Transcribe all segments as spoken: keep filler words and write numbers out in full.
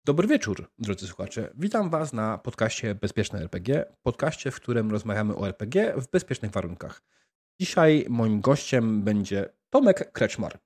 Dobry wieczór, drodzy słuchacze. Witam Was na podcaście Bezpieczne R P G, podcaście, w którym rozmawiamy o R P G w bezpiecznych warunkach. Dzisiaj moim gościem będzie Tomek Kreczmar.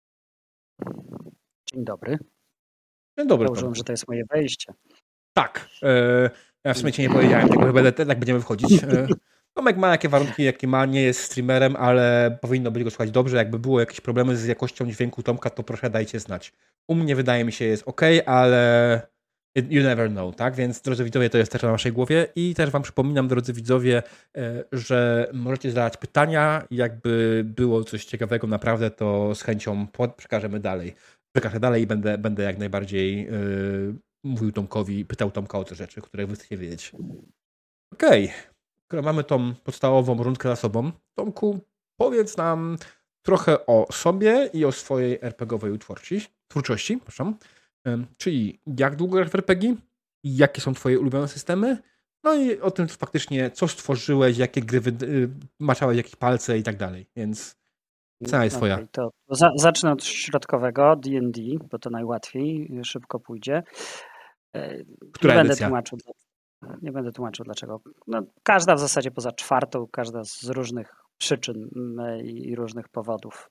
Dzień dobry. Dzień dobry, Założyłem, Tomku. że to jest moje wejście. Tak. E, ja w sumie Ci nie powiedziałem, tylko chyba tak będziemy wchodzić. E, Tomek ma jakie warunki, jakie ma, nie jest streamerem, ale powinno być go słuchać dobrze. Jakby było jakieś problemy z jakością dźwięku Tomka, to proszę dajcie znać. U mnie wydaje mi się jest ok, ale you never know, tak? Więc drodzy widzowie, to jest też na naszej głowie i też Wam przypominam, drodzy widzowie, e, że możecie zadać pytania. Jakby było coś ciekawego naprawdę, to z chęcią przekażemy dalej. Przekażę dalej i będę, będę jak najbardziej yy, mówił Tomkowi, pytał Tomka o te rzeczy, które wy chcecie wiedzieć. Okej, okay. Skoro mamy tą podstawową rundkę za sobą, Tomku, powiedz nam trochę o sobie i o swojej er pe gie owej twórczości, twórczości proszę. Yy, czyli jak długo grasz w er pe gie, jakie są twoje ulubione systemy, no i o tym faktycznie, co stworzyłeś, jakie gry wy- yy, maczałeś, jakie palce i tak dalej, więc cena jest twoja. Okay, to za, zacznę od środkowego, D and D, bo to najłatwiej, szybko pójdzie. Która nie będę edycja? tłumaczył, nie będę tłumaczył dlaczego. No, każda w zasadzie poza czwartą, każda z różnych przyczyn i różnych powodów.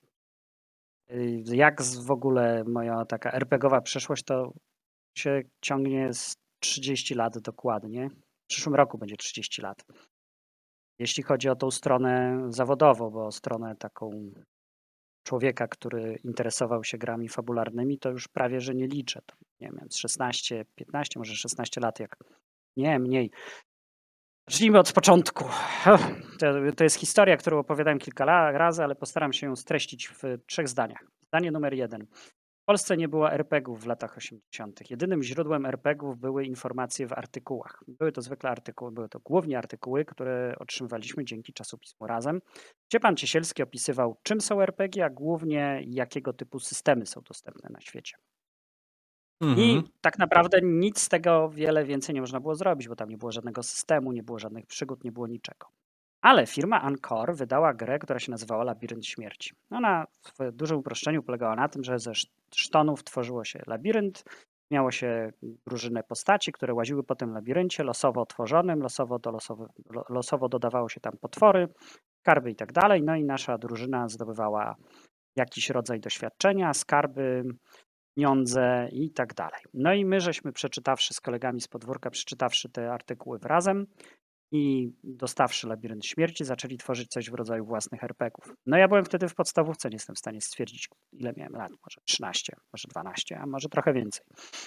Jak w ogóle moja taka er pe gie owa przeszłość, to się ciągnie z trzydzieści lat dokładnie. W przyszłym roku będzie trzydzieści lat. Jeśli chodzi o tą stronę zawodową, bo stronę taką człowieka, który interesował się grami fabularnymi, to już prawie, że nie liczę. To, nie wiem, z szesnaście, piętnaście, może szesnaście lat, jak nie, mniej. Zacznijmy od początku. To, to jest historia, którą opowiadałem kilka razy, ale postaram się ją streścić w trzech zdaniach. Zdanie numer jeden. W Polsce nie było er pe gie ów w latach osiemdziesiątych. Jedynym źródłem er pe gie ów były informacje w artykułach. Były to zwykle artykuły, były to głównie artykuły, które otrzymywaliśmy dzięki czasopismu Razem, gdzie pan Ciesielski opisywał, czym są er pe gie, a głównie jakiego typu systemy są dostępne na świecie. Mhm. I tak naprawdę nic z tego wiele więcej nie można było zrobić, bo tam nie było żadnego systemu, nie było żadnych przygód, nie było niczego. Ale firma Encore wydała grę, która się nazywała Labirynt Śmierci. Ona w dużym uproszczeniu polegała na tym, że ze sztonów tworzyło się labirynt, miało się drużynę postaci, które łaziły po tym labiryncie losowo otworzonym, losowo, do losowo, losowo dodawało się tam potwory, skarby i tak dalej. No i nasza drużyna zdobywała jakiś rodzaj doświadczenia, skarby, pieniądze i tak dalej. No i my żeśmy przeczytawszy z kolegami z podwórka, przeczytawszy te artykuły w Razem, i dostawszy Labirynt Śmierci, zaczęli tworzyć coś w rodzaju własnych er pe gie ów. No ja byłem wtedy w podstawówce, nie jestem w stanie stwierdzić, ile miałem lat, może trzynaście, może dwanaście, a może trochę więcej.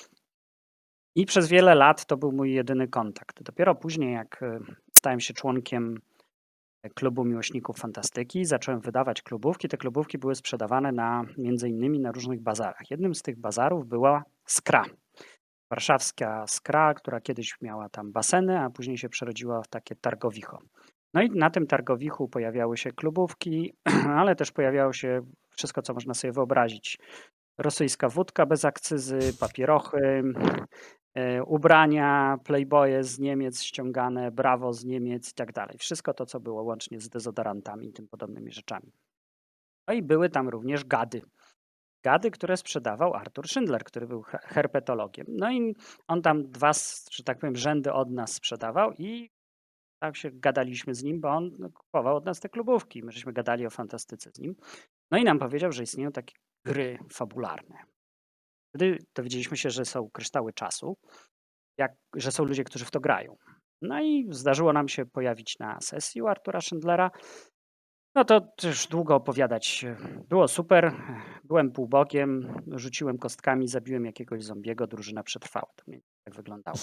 I przez wiele lat to był mój jedyny kontakt. Dopiero później, jak stałem się członkiem klubu miłośników fantastyki, zacząłem wydawać klubówki. Te klubówki były sprzedawane na, między innymi na różnych bazarach. Jednym z tych bazarów była Skra. Warszawska Skra, która kiedyś miała tam baseny, a później się przerodziła w takie targowicho. No i na tym targowichu pojawiały się klubówki, ale też pojawiało się wszystko, co można sobie wyobrazić. Rosyjska wódka bez akcyzy, papierochy, e, ubrania, playboye z Niemiec ściągane, Brawo z Niemiec i tak dalej. Wszystko to, co było łącznie z dezodorantami i tym podobnymi rzeczami. No i były tam również gady. Gady, które sprzedawał Artur Schindler, który był herpetologiem. No i on tam dwa, że tak powiem, rzędy od nas sprzedawał i tak się gadaliśmy z nim, bo on kupował od nas te klubówki. My żeśmy gadali o fantastyce z nim. No i nam powiedział, że istnieją takie gry fabularne. Wtedy dowiedzieliśmy się, że są kryształy czasu, jak, że są ludzie, którzy w to grają. No i zdarzyło nam się pojawić na sesji u Artura Schindlera. No to też długo opowiadać. Było super. Byłem półbokiem, rzuciłem kostkami, zabiłem jakiegoś zombiego, drużyna przetrwała. To mniej więcej tak wyglądało.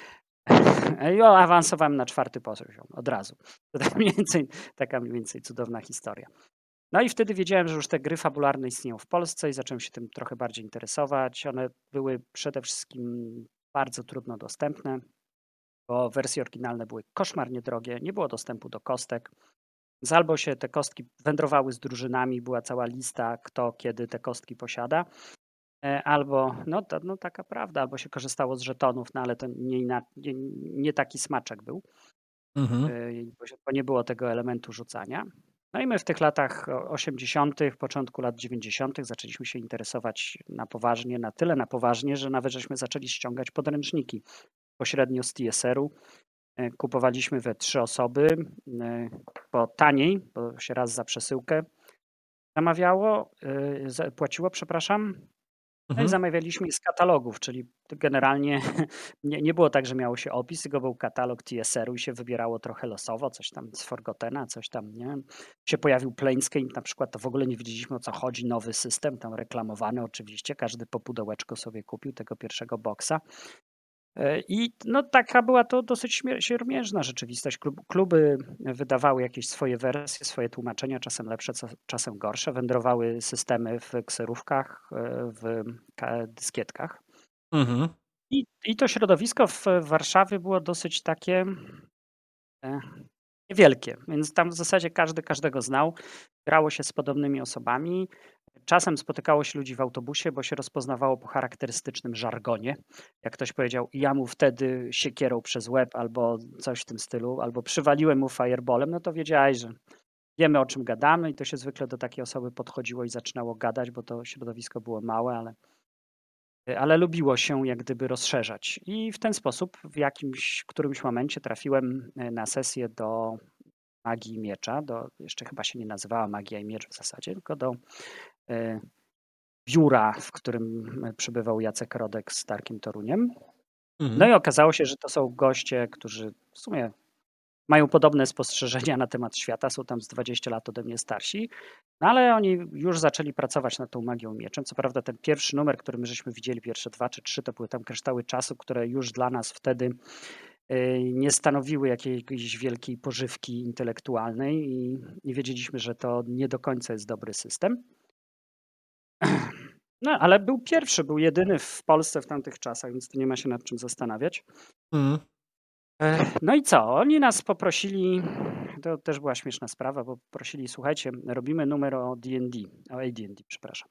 I awansowałem na czwarty poziom od razu. To tak mniej więcej, taka mniej więcej cudowna historia. No i wtedy wiedziałem, że już te gry fabularne istnieją w Polsce i zacząłem się tym trochę bardziej interesować. One były przede wszystkim bardzo trudno dostępne, bo wersje oryginalne były koszmarnie drogie, nie było dostępu do kostek. Z albo się te kostki wędrowały z drużynami, była cała lista, kto kiedy te kostki posiada, albo, no, to, no taka prawda, albo się korzystało z żetonów, no ale to nie, nie, nie taki smaczek był, Mhm. bo nie było tego elementu rzucania. No i my w tych latach osiemdziesiątych, początku lat dziewięćdziesiątych zaczęliśmy się interesować na poważnie, na tyle na poważnie, że nawet żeśmy zaczęli ściągać podręczniki pośrednio z T S R-u. Kupowaliśmy we trzy osoby, bo taniej, bo się raz za przesyłkę zamawiało, płaciło, przepraszam. No i Mhm. zamawialiśmy z katalogów, czyli generalnie nie, nie było tak, że miało się opis, tylko był katalog T S R-u i się wybierało trochę losowo, coś tam z Forgottena, coś tam, nie? Się pojawił Planescape na przykład, to w ogóle nie wiedzieliśmy, o co chodzi, nowy system, tam reklamowany oczywiście, każdy po pudełeczko sobie kupił tego pierwszego boksa. I no taka była to dosyć siermiężna rzeczywistość. Kluby wydawały jakieś swoje wersje, swoje tłumaczenia, czasem lepsze, czasem gorsze. Wędrowały systemy w kserówkach, w dyskietkach. Mhm. I, I to środowisko w Warszawie było dosyć takie niewielkie, więc tam w zasadzie każdy każdego znał. Grało się z podobnymi osobami. Czasem spotykało się ludzi w autobusie, bo się rozpoznawało po charakterystycznym żargonie. Jak ktoś powiedział, ja mu wtedy siekierą przez łeb albo coś w tym stylu, albo przywaliłem mu fireballem, no to wiedziałeś, że wiemy, o czym gadamy i to się zwykle do takiej osoby podchodziło i zaczynało gadać, bo to środowisko było małe, ale, ale lubiło się jak gdyby rozszerzać. I w ten sposób w jakimś którymś momencie trafiłem na sesję do Magii i Miecza, do, jeszcze chyba się nie nazywała Magia i Miecz w zasadzie, tylko do y, biura, w którym przybywał Jacek Rodek z Darkiem Toruniem. Mhm. No i okazało się, że to są goście, którzy w sumie mają podobne spostrzeżenia na temat świata, są tam z dwadzieścia lat ode mnie starsi, no ale oni już zaczęli pracować nad tą Magią i Mieczem. Co prawda ten pierwszy numer, który my żeśmy widzieli, pierwsze dwa czy trzy, to były tam kryształy czasu, które już dla nas wtedy nie stanowiły jakiejś wielkiej pożywki intelektualnej i nie wiedzieliśmy, że to nie do końca jest dobry system. No, ale był pierwszy, był jedyny w Polsce w tamtych czasach, więc tu nie ma się nad czym zastanawiać. Mhm. No i co? Oni nas poprosili, to też była śmieszna sprawa, bo poprosili, słuchajcie, robimy numer o D and D, o A D and D, przepraszam.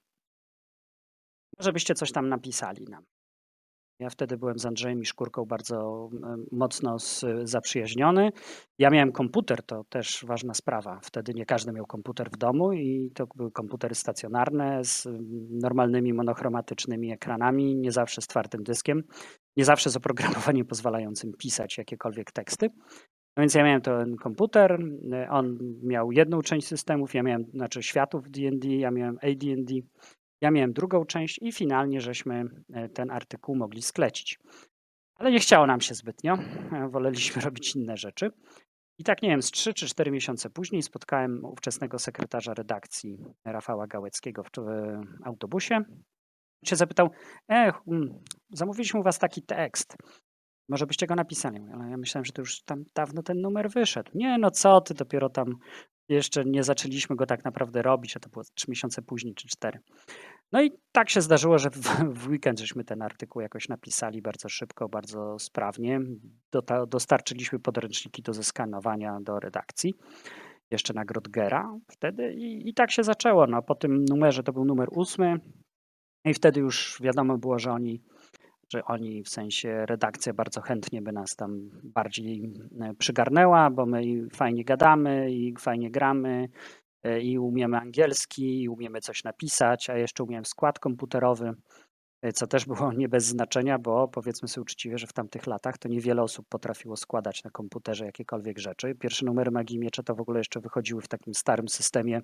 Żebyście coś tam napisali nam. Ja wtedy byłem z Andrzejem Miszkurką bardzo mocno zaprzyjaźniony. Ja miałem komputer, to też ważna sprawa. Wtedy nie każdy miał komputer w domu i to były komputery stacjonarne z normalnymi monochromatycznymi ekranami, nie zawsze z twardym dyskiem, nie zawsze z oprogramowaniem pozwalającym pisać jakiekolwiek teksty. No więc ja miałem ten komputer, on miał jedną część systemów, ja miałem, znaczy światów D and D, ja miałem A D and D. Ja miałem drugą część i finalnie żeśmy ten artykuł mogli sklecić. Ale nie chciało nam się zbytnio, woleliśmy robić inne rzeczy. I tak nie wiem, z trzy czy cztery miesiące później spotkałem ówczesnego sekretarza redakcji Rafała Gałeckiego w autobusie. Się zapytał, e, zamówiliśmy u was taki tekst, może byście go napisali. Ale ja myślałem, że to już tam dawno ten numer wyszedł. Nie, no co ty, dopiero tam jeszcze nie zaczęliśmy go tak naprawdę robić, a to było trzy miesiące później czy cztery. No i tak się zdarzyło, że w, w weekend żeśmy ten artykuł jakoś napisali bardzo szybko, bardzo sprawnie. Do, dostarczyliśmy podręczniki do zeskanowania do redakcji, jeszcze na Grodgera wtedy i, i tak się zaczęło. No, po tym numerze, to był numer ósmy i wtedy już wiadomo było, że oni, że oni w sensie redakcja bardzo chętnie by nas tam bardziej przygarnęła, bo my fajnie gadamy i fajnie gramy. I umiemy angielski, i umiemy coś napisać, a jeszcze umiałem skład komputerowy, co też było nie bez znaczenia, bo powiedzmy sobie uczciwie, że w tamtych latach to niewiele osób potrafiło składać na komputerze jakiekolwiek rzeczy. Pierwsze numery Magii i Miecza to w ogóle jeszcze wychodziły w takim starym systemie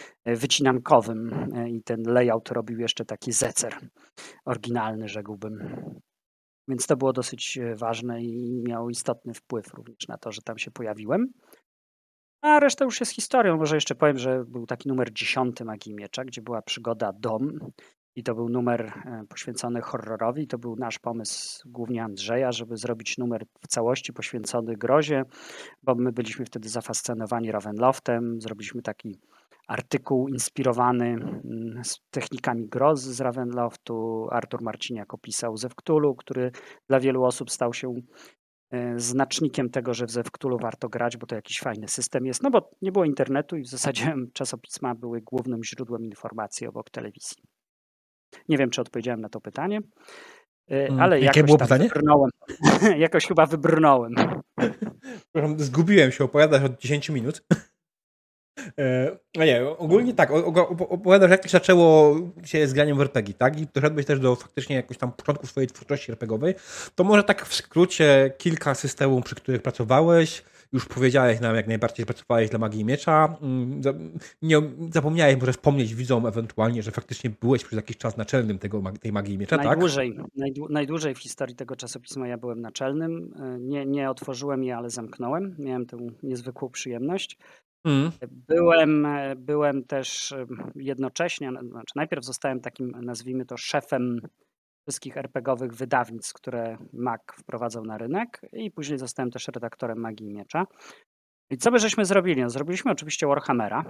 wycinankowym i ten layout robił jeszcze taki zecer oryginalny, rzekłbym. Więc to było dosyć ważne i miało istotny wpływ również na to, że tam się pojawiłem. A reszta już jest historią. Może jeszcze powiem, że był taki numer dziesiąty Magii i Miecza, gdzie była przygoda Dom i to był numer poświęcony horrorowi. To był nasz pomysł, głównie Andrzeja, żeby zrobić numer w całości poświęcony grozie, bo my byliśmy wtedy zafascynowani Ravenloftem. Zrobiliśmy taki artykuł inspirowany z technikami grozy z Ravenloftu. Artur Marciniak opisał Zew Cthulhu, który dla wielu osób stał się znacznikiem tego, że w Zew Cthulhu warto grać, bo to jakiś fajny system jest, no bo nie było internetu i w zasadzie czasopisma były głównym źródłem informacji obok telewizji. Nie wiem, czy odpowiedziałem na to pytanie, ale Jakie jakoś było tam pytanie? wybrnąłem. jakoś chyba wybrnąłem. Zgubiłem się, opowiadasz od dziesięciu minut. E, No nie, ogólnie tak, o- o- opowiadasz jak to się zaczęło się z graniem w er pe gie, tak? I doszedłeś też do faktycznie jakoś tam początku swojej twórczości er pe gie owej. To może tak w skrócie kilka systemów, przy których pracowałeś. Już powiedziałeś nam, jak najbardziej pracowałeś dla Magii i Miecza. Mm, za- Nie, zapomniałeś może wspomnieć widzom ewentualnie, że faktycznie byłeś przez jakiś czas naczelnym tego, mag- tej Magii i Miecza, tak? Najdłużej, najdłu- najdłużej w historii tego czasopisma ja byłem naczelnym. E, Nie, nie otworzyłem je, ale zamknąłem. Miałem tę niezwykłą przyjemność. Mm. Byłem, e, byłem też e, jednocześnie, no, znaczy najpierw zostałem takim, nazwijmy to, szefem wszystkich er pe gie owych wydawnictw, które Mag wprowadzał na rynek, i później zostałem też redaktorem Magii i Miecza. I co by żeśmy zrobili? No, zrobiliśmy oczywiście Warhammera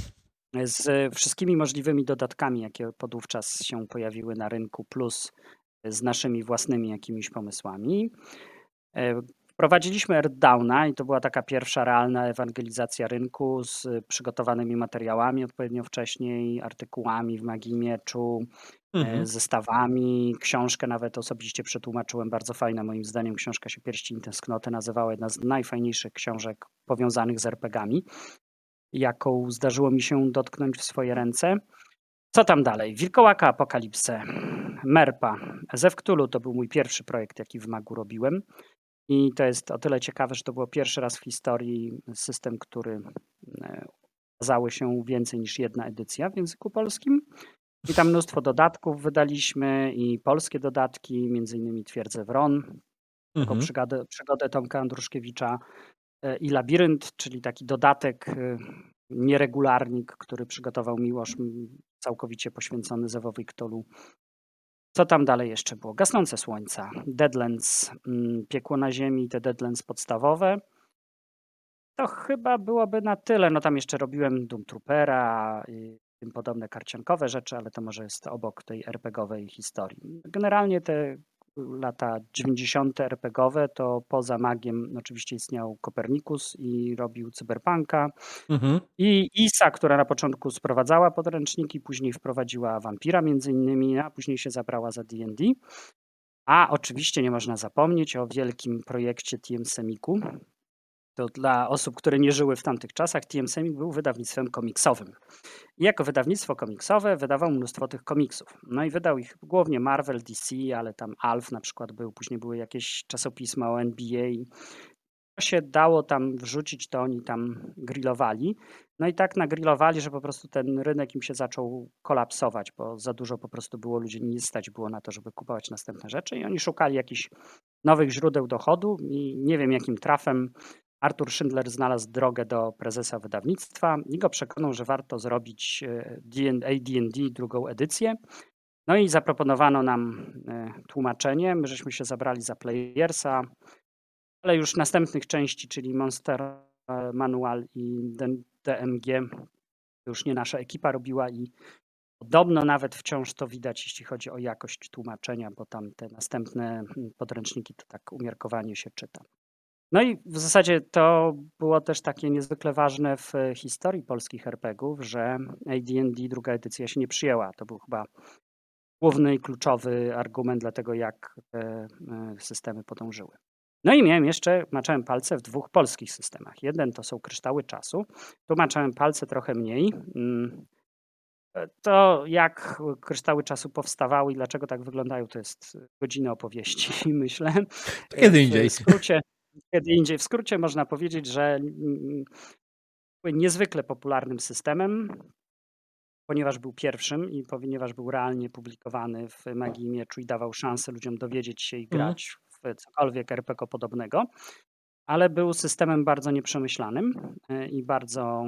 z wszystkimi możliwymi dodatkami, jakie podówczas się pojawiły na rynku, plus z naszymi własnymi jakimiś pomysłami. E, Wprowadziliśmy Earthdowna i to była taka pierwsza realna ewangelizacja rynku z przygotowanymi materiałami odpowiednio wcześniej, artykułami w Magii i Mieczu, e, Mhm. zestawami, książkę nawet osobiście przetłumaczyłem, bardzo fajna moim zdaniem książka się Pierścień Tęsknoty nazywała, jedna z najfajniejszych książek powiązanych z er pe gie ami, jaką zdarzyło mi się dotknąć w swoje ręce. Co tam dalej? Wilkołaka Apokalipsę, Merpa, Zew Cthulhu to był mój pierwszy projekt, jaki w Magu robiłem. I to jest o tyle ciekawe, że to było pierwszy raz w historii system, który e, ukazały się więcej niż jedna edycja w języku polskim. I tam mnóstwo dodatków wydaliśmy i polskie dodatki, między innymi Twierdzę Wron, taką Mhm. przygodę, przygodę Tomka Andruszkiewicza, e, i Labirynt, czyli taki dodatek, e, nieregularnik, który przygotował Miłosz, m, całkowicie poświęcony Zewowi Cthulhu. Co tam dalej jeszcze było? Gasnące Słońca, Deadlands, mm, Piekło na Ziemi, te Deadlands podstawowe. To chyba byłoby na tyle. No tam jeszcze robiłem Doom Troopera i tym podobne karciankowe rzeczy, ale to może jest obok tej er pe gie owej historii. Generalnie te lata dziewięćdziesiąte er pe gie owe to poza Magiem oczywiście istniał Kopernikus i robił Cyberpunka. Mhm. I Isa, która na początku sprowadzała podręczniki, później wprowadziła Wampira między innymi, a później się zabrała za D and D. A oczywiście nie można zapomnieć o wielkim projekcie T M Semiku. To dla osób, które nie żyły w tamtych czasach, T M Semik był wydawnictwem komiksowym. I jako wydawnictwo komiksowe wydawał mnóstwo tych komiksów. No i wydał ich głównie Marvel, D C, ale tam Alf na przykład był, później były jakieś czasopisma o N B A. Co się dało tam wrzucić, to oni tam grillowali. No i tak nagrillowali, że po prostu ten rynek im się zaczął kolapsować, bo za dużo po prostu było ludzi, nie stać było na to, żeby kupować następne rzeczy i oni szukali jakichś nowych źródeł dochodu i nie wiem jakim trafem Artur Schindler znalazł drogę do prezesa wydawnictwa i go przekonał, że warto zrobić D and A D and D drugą edycję. No i zaproponowano nam e, tłumaczenie. My żeśmy się zabrali za Playersa, ale już następnych części, czyli Monster e, Manual i D M G, to już nie nasza ekipa robiła i podobno nawet wciąż to widać, jeśli chodzi o jakość tłumaczenia, bo tam te następne mm, podręczniki to tak umiarkowanie się czyta. No i w zasadzie to było też takie niezwykle ważne w historii polskich er pe gie ów, że A D and D druga edycja się nie przyjęła. To był chyba główny i kluczowy argument dla tego, jak te e, systemy podążyły. No i miałem jeszcze, maczałem palce w dwóch polskich systemach. Jeden to są Kryształy Czasu. Tu maczałem palce trochę mniej. Mm, e, To jak Kryształy Czasu powstawały i dlaczego tak wyglądają, to jest godzina opowieści, myślę. To E, kiedy W indziej. skrócie, kiedy indziej, w skrócie można powiedzieć, że mm, były niezwykle popularnym systemem, ponieważ był pierwszym i ponieważ był realnie publikowany w Magii i Mieczu i dawał szansę ludziom dowiedzieć się i Mhm. grać w cokolwiek er pe gie podobnego, ale był systemem bardzo nieprzemyślanym e, i bardzo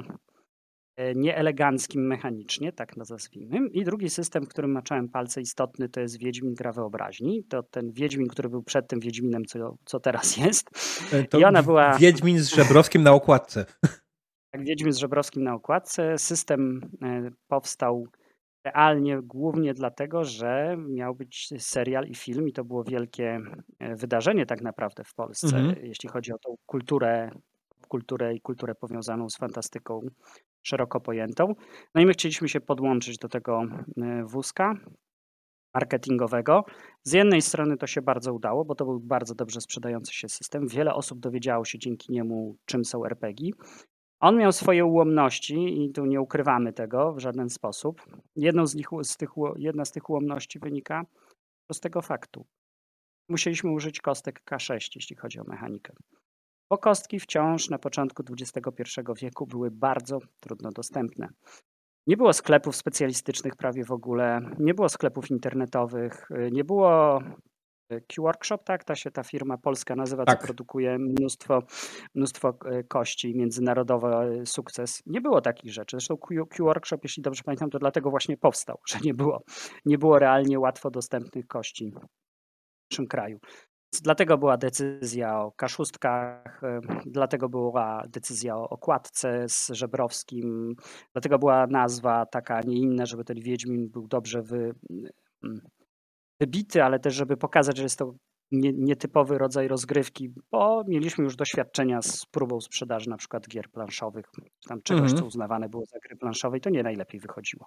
e, nieeleganckim mechanicznie, tak nazwijmy. I drugi system, w którym maczałem palce istotny, to jest Wiedźmin Gra Wyobraźni. To ten Wiedźmin, który był przed tym Wiedźminem, co, co teraz jest. E, To I ona była... Wiedźmin z Żebrowskim na okładce. Tak, Wiedźmin z Żebrowskim na okładce. System e, powstał realnie głównie dlatego, że miał być serial i film i to było wielkie e, wydarzenie tak naprawdę w Polsce, Mhm. jeśli chodzi o tą kulturę, kulturę i kulturę powiązaną z fantastyką szeroko pojętą. No i my chcieliśmy się podłączyć do tego e, wózka marketingowego. Z jednej strony to się bardzo udało, bo to był bardzo dobrze sprzedający się system. Wiele osób dowiedziało się dzięki niemu, czym są er pe gie. On miał swoje ułomności i tu nie ukrywamy tego w żaden sposób. Jedną z nich, z tych, jedna z tych ułomności wynika z prostego faktu. Musieliśmy użyć kostek K sześć, jeśli chodzi o mechanikę. Bo kostki wciąż na początku dwudziestego pierwszego wieku były bardzo trudno dostępne. Nie było sklepów specjalistycznych prawie w ogóle, nie było sklepów internetowych, nie było Q-Workshop, tak? Ta się ta firma polska nazywa, co Tak. produkuje mnóstwo, mnóstwo kości, międzynarodowy sukces. Nie było takich rzeczy. Zresztą Q-Workshop, jeśli dobrze pamiętam, to dlatego właśnie powstał, że nie było, nie było realnie łatwo dostępnych kości w naszym kraju. Dlatego była decyzja o kaszustkach, dlatego była decyzja o okładce z Żebrowskim, dlatego była nazwa taka, a nie inna, żeby ten Wiedźmin był dobrze wy, wybity, ale też żeby pokazać, że jest to nie, nietypowy rodzaj rozgrywki, bo mieliśmy już doświadczenia z próbą sprzedaży na przykład gier planszowych, czy tam czegoś, Mhm. co uznawane było za gry planszowe i to nie najlepiej wychodziło.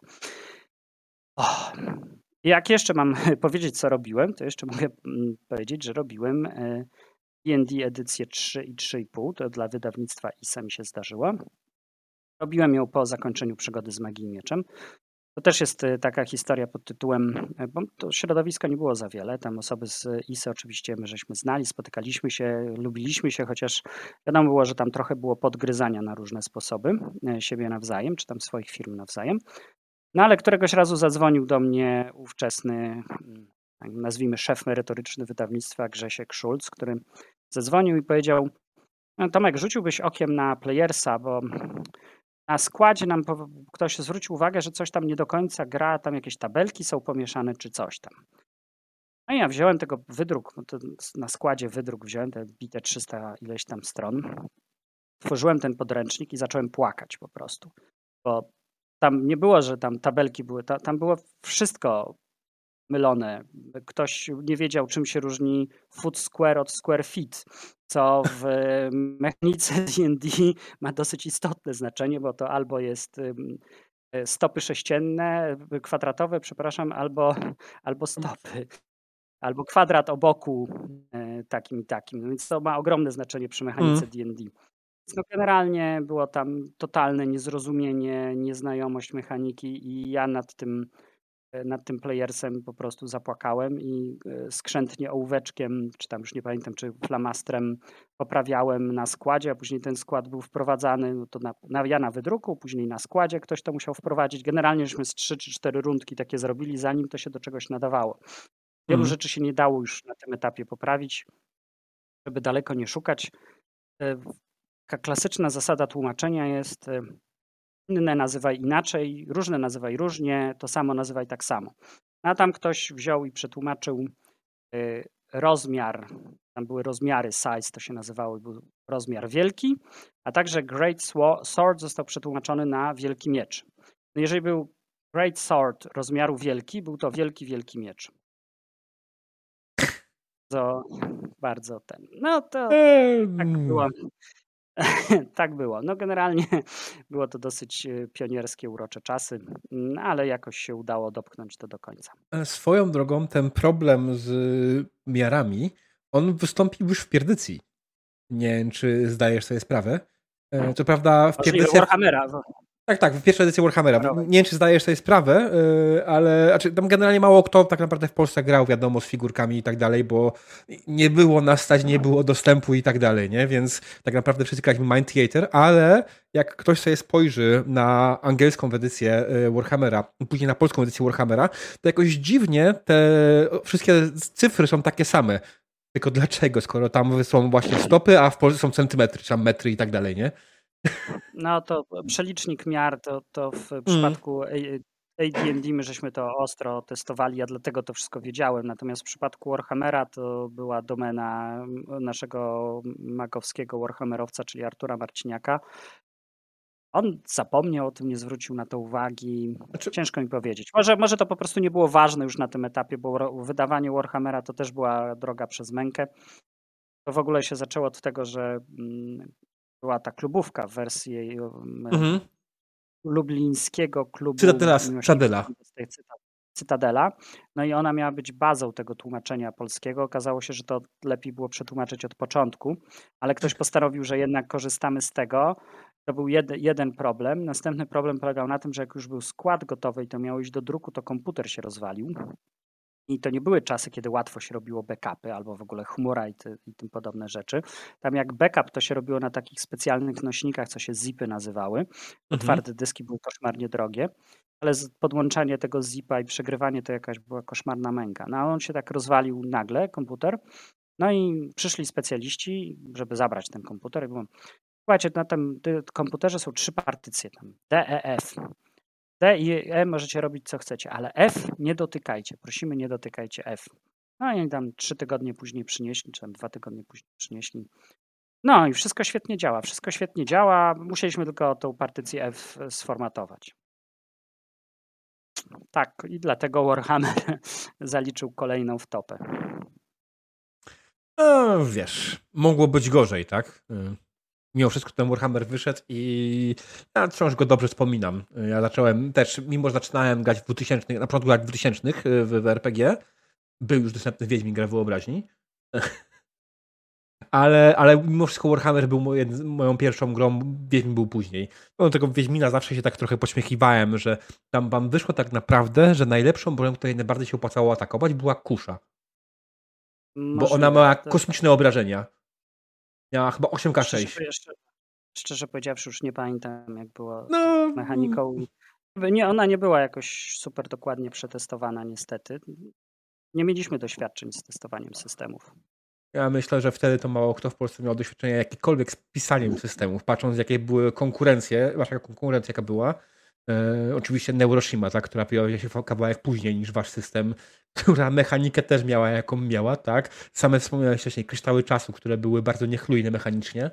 Oh. Jak jeszcze mam powiedzieć, co robiłem, to jeszcze mogę powiedzieć, że robiłem D and D edycję trzy i trzy i pół, to dla wydawnictwa I S A mi się zdarzyło. Robiłem ją po zakończeniu przygody z Magią i Mieczem. To też jest taka historia pod tytułem, bo to środowiska nie było za wiele, tam osoby z I S A oczywiście my żeśmy znali, spotykaliśmy się, lubiliśmy się, chociaż wiadomo było, że tam trochę było podgryzania na różne sposoby siebie nawzajem, czy tam swoich firm nawzajem. No ale któregoś razu zadzwonił do mnie ówczesny, nazwijmy szef merytoryczny wydawnictwa Grzesiek Szulc, który zadzwonił i powiedział: no, Tomek, rzuciłbyś okiem na Playersa, bo na składzie nam ktoś zwrócił uwagę, że coś tam nie do końca gra, tam jakieś tabelki są pomieszane czy coś tam. No i ja wziąłem tego wydruk, na składzie wydruk wziąłem, te bite trzysta ileś tam stron, tworzyłem ten podręcznik i zacząłem płakać po prostu, bo tam nie było, że tam tabelki były, tam było wszystko mylone. Ktoś nie wiedział, czym się różni foot square od square feet, co w mechanice D and D ma dosyć istotne znaczenie, bo to albo jest stopy sześcienne, kwadratowe, przepraszam, albo, albo stopy, albo kwadrat o boku takim i takim. No więc to ma ogromne znaczenie przy mechanice mm. D and D. No generalnie było tam totalne niezrozumienie, nieznajomość mechaniki i ja nad tym nad tym playersem po prostu zapłakałem i skrzętnie ołóweczkiem, czy tam już nie pamiętam, czy flamastrem poprawiałem na składzie, a później ten skład był wprowadzany, no to na, na, ja na wydruku, później na składzie ktoś to musiał wprowadzić. Generalnie żeśmy z trzy czy cztery rundki takie zrobili, zanim to się do czegoś nadawało. Wielu mm. rzeczy się nie dało już na tym etapie poprawić, żeby daleko nie szukać. Taka klasyczna zasada tłumaczenia jest: inne nazywaj inaczej, różne nazywaj różnie, to samo nazywaj tak samo. A tam ktoś wziął i przetłumaczył rozmiar, tam były rozmiary, size to się nazywało, był rozmiar wielki, a także Great Sword został przetłumaczony na wielki miecz. No jeżeli był Great Sword rozmiaru wielki, był to wielki, wielki miecz. To bardzo ten, no to tak było. Tak było. No generalnie było to dosyć pionierskie, urocze czasy, ale jakoś się udało dopchnąć to do końca. Swoją drogą ten problem z miarami, on wystąpił już w Pierdycji. Nie wiem, czy zdajesz sobie sprawę. Co prawda w Pierdycji... Warhammera. Tak, tak, w pierwszej edycji Warhammera. Nie wiem, czy zdajesz sobie sprawę, ale znaczy, tam generalnie mało kto tak naprawdę w Polsce grał, wiadomo, z figurkami i tak dalej, bo nie było nas stać, nie było dostępu i tak dalej, nie? Więc tak naprawdę wszyscy graliśmy Mind Theater, ale jak ktoś sobie spojrzy na angielską edycję Warhammera, później na polską edycję Warhammera, to jakoś dziwnie te wszystkie cyfry są takie same. Tylko dlaczego? Skoro tam są właśnie stopy, a w Polsce są centymetry, czy tam metry i tak dalej, nie? No to przelicznik miar, to, to w przypadku mm. A D and D my żeśmy to ostro testowali, ja dlatego to wszystko wiedziałem. Natomiast w przypadku Warhammera to była domena naszego magowskiego Warhammerowca, czyli Artura Marciniaka. On zapomniał o tym, nie zwrócił na to uwagi. Znaczy... Ciężko mi powiedzieć. Może, może to po prostu nie było ważne już na tym etapie, bo wydawanie Warhammera to też była droga przez mękę. To w ogóle się zaczęło od tego, że była ta klubówka w wersji mhm. lublińskiego klubu. Cytadela. Cytadela. No i ona miała być bazą tego tłumaczenia polskiego. Okazało się, że to lepiej było przetłumaczyć od początku, ale ktoś postanowił, że jednak korzystamy z tego. To był jed, jeden problem. Następny problem polegał na tym, że jak już był skład gotowy i to miało iść do druku, to komputer się rozwalił. I to nie były czasy, kiedy łatwo się robiło backupy albo w ogóle chmura i, ty, i tym podobne rzeczy. Tam jak backup to się robiło na takich specjalnych nośnikach, co się zipy nazywały. To Mhm. twarde dyski były koszmarnie drogie, ale z- podłączanie tego zipa i przegrywanie to jakaś była koszmarna męka. No a on się tak rozwalił nagle, komputer. No i przyszli specjaliści, żeby zabrać ten komputer. I mówią, słuchajcie, na tym ty- komputerze są trzy partycje, tam D, E, F. D i E możecie robić co chcecie, ale F nie dotykajcie. Prosimy, nie dotykajcie F. No i oni tam trzy tygodnie później przynieśli, czy tam dwa tygodnie później przynieśli. No i wszystko świetnie działa. Wszystko świetnie działa. Musieliśmy tylko tą partycję F sformatować. Tak, i dlatego Warhammer zaliczył kolejną wtopę. No, wiesz, mogło być gorzej, tak? Y, Mimo wszystko ten Warhammer wyszedł i ja wciąż go dobrze wspominam. Y, Ja zacząłem też, mimo że zaczynałem grać w dwutysięcznych, na początku lat dwutysięcznych y, w, w R P G, był już dostępny Wiedźmin, gra wyobraźni. Ale, ale mimo wszystko Warhammer był moje, moją pierwszą grą, Wiedźmin był później. No, do tego Wiedźmina zawsze się tak trochę pośmiechiwałem, że tam wam wyszło tak naprawdę, że najlepszą broń, której najbardziej się opłacało atakować, była kusza. Bo ona Możliwe, ma to- kosmiczne obrażenia. Miała chyba osiem K Szczerze, sześć. szczerze, szczerze powiedziawszy, już nie pamiętam, jak było No, z mechaniką. Nie, ona nie była jakoś super dokładnie przetestowana, niestety. Nie mieliśmy doświadczeń z testowaniem systemów. ja myślę, że wtedy to mało kto w Polsce miał doświadczenia jakiekolwiek z pisaniem systemów, patrząc jakie były konkurencje, wasza konkurencja jaka była. E, oczywiście Neuroshima, tak, która pojawiła się kawałek później niż wasz system, która mechanikę też miała jaką miała, tak. Same wspomniałeś wcześniej kryształy czasu, które były bardzo niechlujne mechanicznie.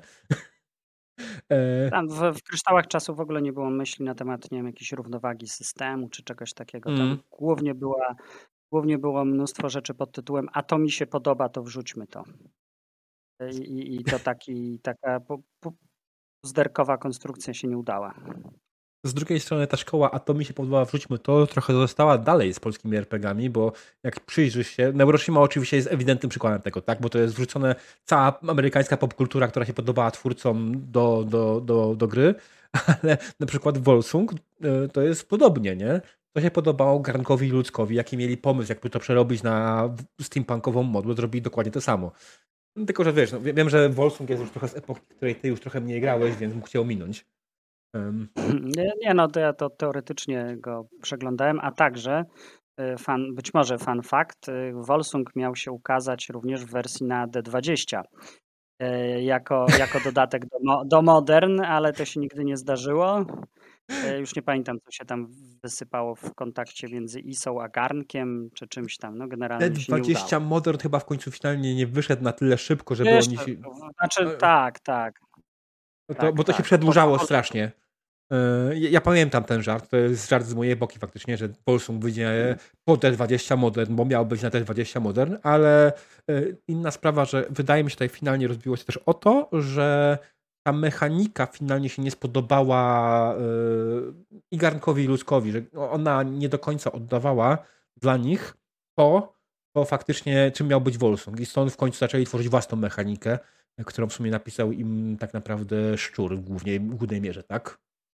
e, Tam w, w kryształach czasu w ogóle nie było myśli na temat, nie wiem, jakiejś równowagi systemu czy czegoś takiego. Tam mm. głównie była, głównie było mnóstwo rzeczy pod tytułem a to mi się podoba, to wrzućmy to. I, i, i to taki, taka po, po, zderkowa konstrukcja się nie udała. Z drugiej strony ta szkoła, a to mi się podoba, wrzućmy to, trochę została dalej z polskimi er pe gie ami, bo jak przyjrzysz się, Neuroshima oczywiście jest ewidentnym przykładem tego, tak, bo to jest wrzucone cała amerykańska popkultura, która się podobała twórcom do, do, do, do gry, ale na przykład Volsung y, to jest podobnie, nie? To się podobało Garnkowi i Ludzkowi, jaki mieli pomysł, jakby to przerobić na steampunkową modłę, zrobili dokładnie to samo. No, tylko, że wiesz, no, wiem, że Volsung jest już trochę z epoki, w której ty już trochę mniej grałeś, więc mógł cię ominąć. Um, Nie, nie, no to ja to teoretycznie go przeglądałem, a także y, fan, być może fun fact, y, Volsung miał się ukazać również w wersji na D dwadzieścia y, jako, jako dodatek do, mo- do Modern, ale to się nigdy nie zdarzyło. Y, Już nie pamiętam, co się tam wysypało w kontakcie między Isą a Garnkiem, czy czymś tam. No generalnie D się nie dwadzieścia udało. Modern chyba w końcu finalnie nie wyszedł na tyle szybko, żeby Jeszcze, oni się... znaczy E, tak, tak, no to, tak, bo to się tak. przedłużało Po- strasznie. E, Ja, ja pamiętam ten żart, to jest żart z mojej epoki faktycznie, że Volsung wyjdzie po D dwadzieścia Modern, bo miał być na D dwadzieścia Modern, ale e, inna sprawa, że wydaje mi się, że tutaj finalnie rozbiło się też o to, że ta mechanika finalnie się nie spodobała e, i Garnkowi i Ludzkowi, że ona nie do końca oddawała dla nich to, to faktycznie czym miał być Volsung. I stąd w końcu zaczęli tworzyć własną mechanikę, którą w sumie napisał im tak naprawdę Szczur w głównej, w głównej mierze, tak?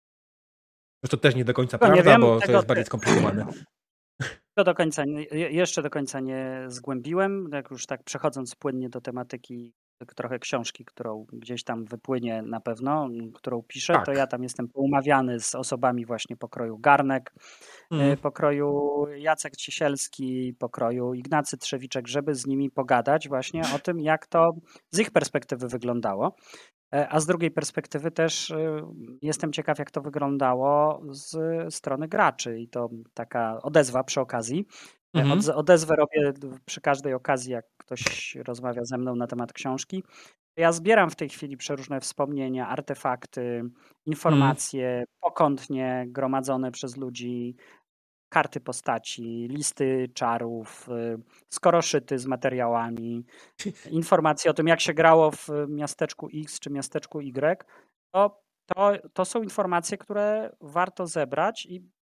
To też nie do końca Tego nie prawda, wiem, bo to tego jest bardziej skomplikowane. To do końca, nie- je- jeszcze do końca nie zgłębiłem. Jak już tak przechodząc płynnie do tematyki, tak trochę książki, którą gdzieś tam wypłynie na pewno, m, którą piszę, to Tak. ja tam jestem poumawiany z osobami właśnie pokroju Garnek, Mhm. y, pokroju Jacek Ciesielski, pokroju Ignacy Trzewiczek, żeby z nimi pogadać właśnie o tym, jak to z ich perspektywy wyglądało. E, A z drugiej perspektywy też y, jestem ciekaw, jak to wyglądało z strony graczy i to taka odezwa przy okazji. E, Mhm. Odz- Odezwę robię przy każdej okazji, jak ktoś rozmawia ze mną na temat książki. Ja zbieram w tej chwili przeróżne wspomnienia, artefakty, informacje pokątnie gromadzone przez ludzi, karty postaci, listy czarów, y, skoroszyty z materiałami, informacje o tym, jak się grało w miasteczku X czy miasteczku Y, to, to, to są informacje, które warto zebrać i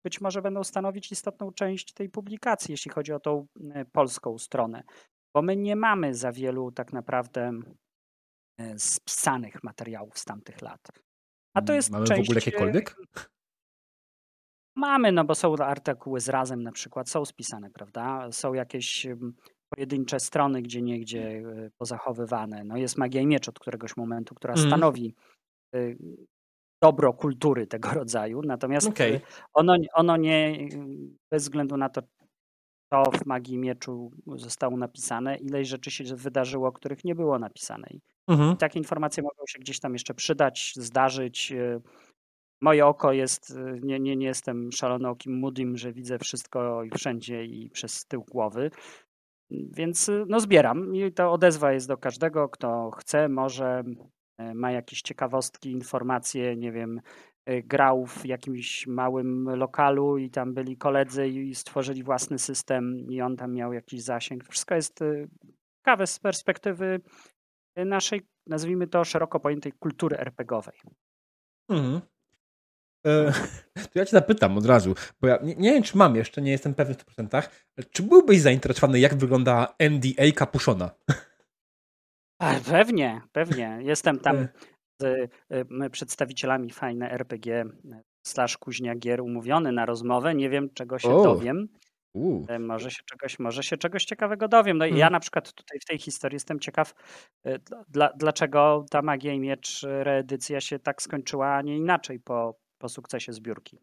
być może będą stanowić istotną część tej publikacji, jeśli chodzi o tą e, polską stronę. Bo my nie mamy za wielu tak naprawdę e, spisanych materiałów z tamtych lat. A to jest Mamy w ogóle część. e, jakiekolwiek? Mamy, no bo są artykuły z razem na przykład, są spisane, prawda? Są jakieś em, pojedyncze strony gdzie niegdzie e, pozachowywane. No jest Magia i Miecz od któregoś momentu, która Mhm. stanowi e, dobro kultury tego rodzaju. Natomiast Okej. e, ono, ono nie, bez względu na to, co w Magii i Mieczu zostało napisane, ileś rzeczy się wydarzyło, których nie było napisane. I Mhm. i takie informacje mogą się gdzieś tam jeszcze przydać, zdarzyć. e, Moje oko jest, y, nie, nie, nie jestem szalonookim Moody'm, że widzę wszystko i wszędzie i przez tył głowy, więc y, no zbieram i to odezwa jest do każdego, kto chce, może, y, ma jakieś ciekawostki, informacje, nie wiem, y, grał w jakimś małym lokalu i tam byli koledzy i stworzyli własny system i on tam miał jakiś zasięg. To wszystko jest y, ciekawe z perspektywy y, naszej, nazwijmy to, szeroko pojętej kultury RPGowej. Mhm. E, To ja cię zapytam od razu, bo ja nie, nie wiem, czy mam jeszcze, nie jestem pewny w stu procentach. Czy byłbyś zainteresowany, jak wygląda N D A Kapuszona? A, pewnie, pewnie. Jestem tam E, z y, m, przedstawicielami fajne R P G y, slash kuźnia gier umówiony na rozmowę. Nie wiem, czego się O, dowiem. u, E, Może się czegoś, może się czegoś ciekawego dowiem. No i ja mm, na przykład tutaj w tej historii jestem ciekaw, y, dla, dla- dlaczego ta Magia i Miecz y, reedycja się tak skończyła, a nie inaczej po, po sukcesie zbiórki.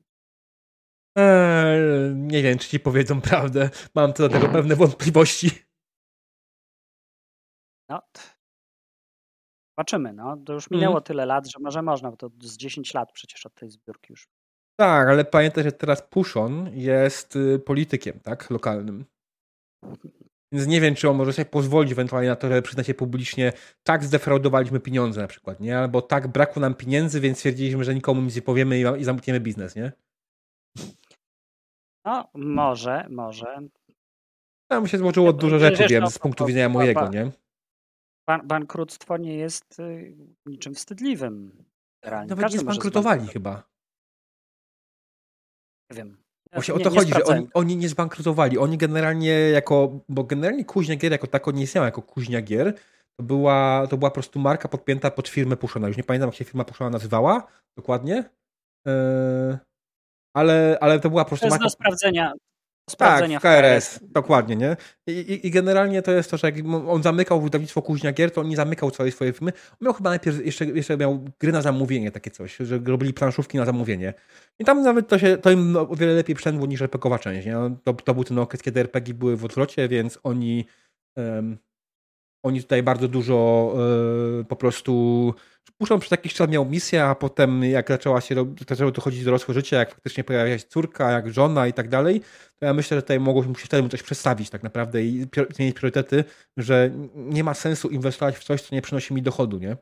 e, nie wiem, czy ci powiedzą prawdę. Mam co do tego pewne wątpliwości. No, t- zobaczymy. No. To już Mm. minęło tyle lat, że może można, bo to z dziesięć lat przecież od tej zbiórki już. Tak, ale pamiętaj, że teraz Puszon jest y, politykiem, tak, lokalnym. Więc nie wiem, czy on może sobie pozwolić ewentualnie na to, że przyzna się publicznie, tak zdefraudowaliśmy pieniądze na przykład, nie? Albo tak brakło nam pieniędzy, więc stwierdziliśmy, że nikomu nic nie powiemy i, i zamkniemy biznes, nie? No, może, może. Tam się złożyło dużo Wiesz, rzeczy, wiem, no, z punktu bo- widzenia bo- mojego, ba- nie? ban- bankructwo nie jest y, niczym wstydliwym. Generalnie. Nawet Każdy nie może zbankrutowali zbankrutować. chyba. Nie wiem. Właśnie o Nie, to nie chodzi, że sprawdzałem. oni, oni nie zbankrutowali. Oni generalnie jako, bo generalnie Kuźnia Gier jako tako nie istniała jako Kuźnia Gier. To była, to była po prostu marka podpięta pod firmę Puszona. Już nie pamiętam, jak się firma Puszona nazywała dokładnie. Yy, ale, ale to była po To prostu jest marka. do sprawdzenia, do Tak, sprawdzenia w K R S, K R S. dokładnie, nie? I, i, I generalnie to jest to, że jak on zamykał wydawnictwo Kuźnia Gier, to on nie zamykał całej swojej firmy. On miał chyba najpierw jeszcze, jeszcze miał gry na zamówienie, takie coś, że robili planszówki na zamówienie. I tam nawet to się, to im o wiele lepiej przędło niż RPGowa część, nie? To, to był ten okres, kiedy R P G były w odwrocie, więc oni um, oni tutaj bardzo dużo e, po prostu Puszon przez jakiś czas miał misję, a potem jak zaczęła się, zaczęło dochodzić dorosłe życie, jak faktycznie pojawia się córka, jak żona i tak dalej, to ja myślę, że tutaj mogło mu się wtedy mu coś przestawić tak naprawdę i zmienić priorytety, że nie ma sensu inwestować w coś, co nie przynosi mi dochodu, nie?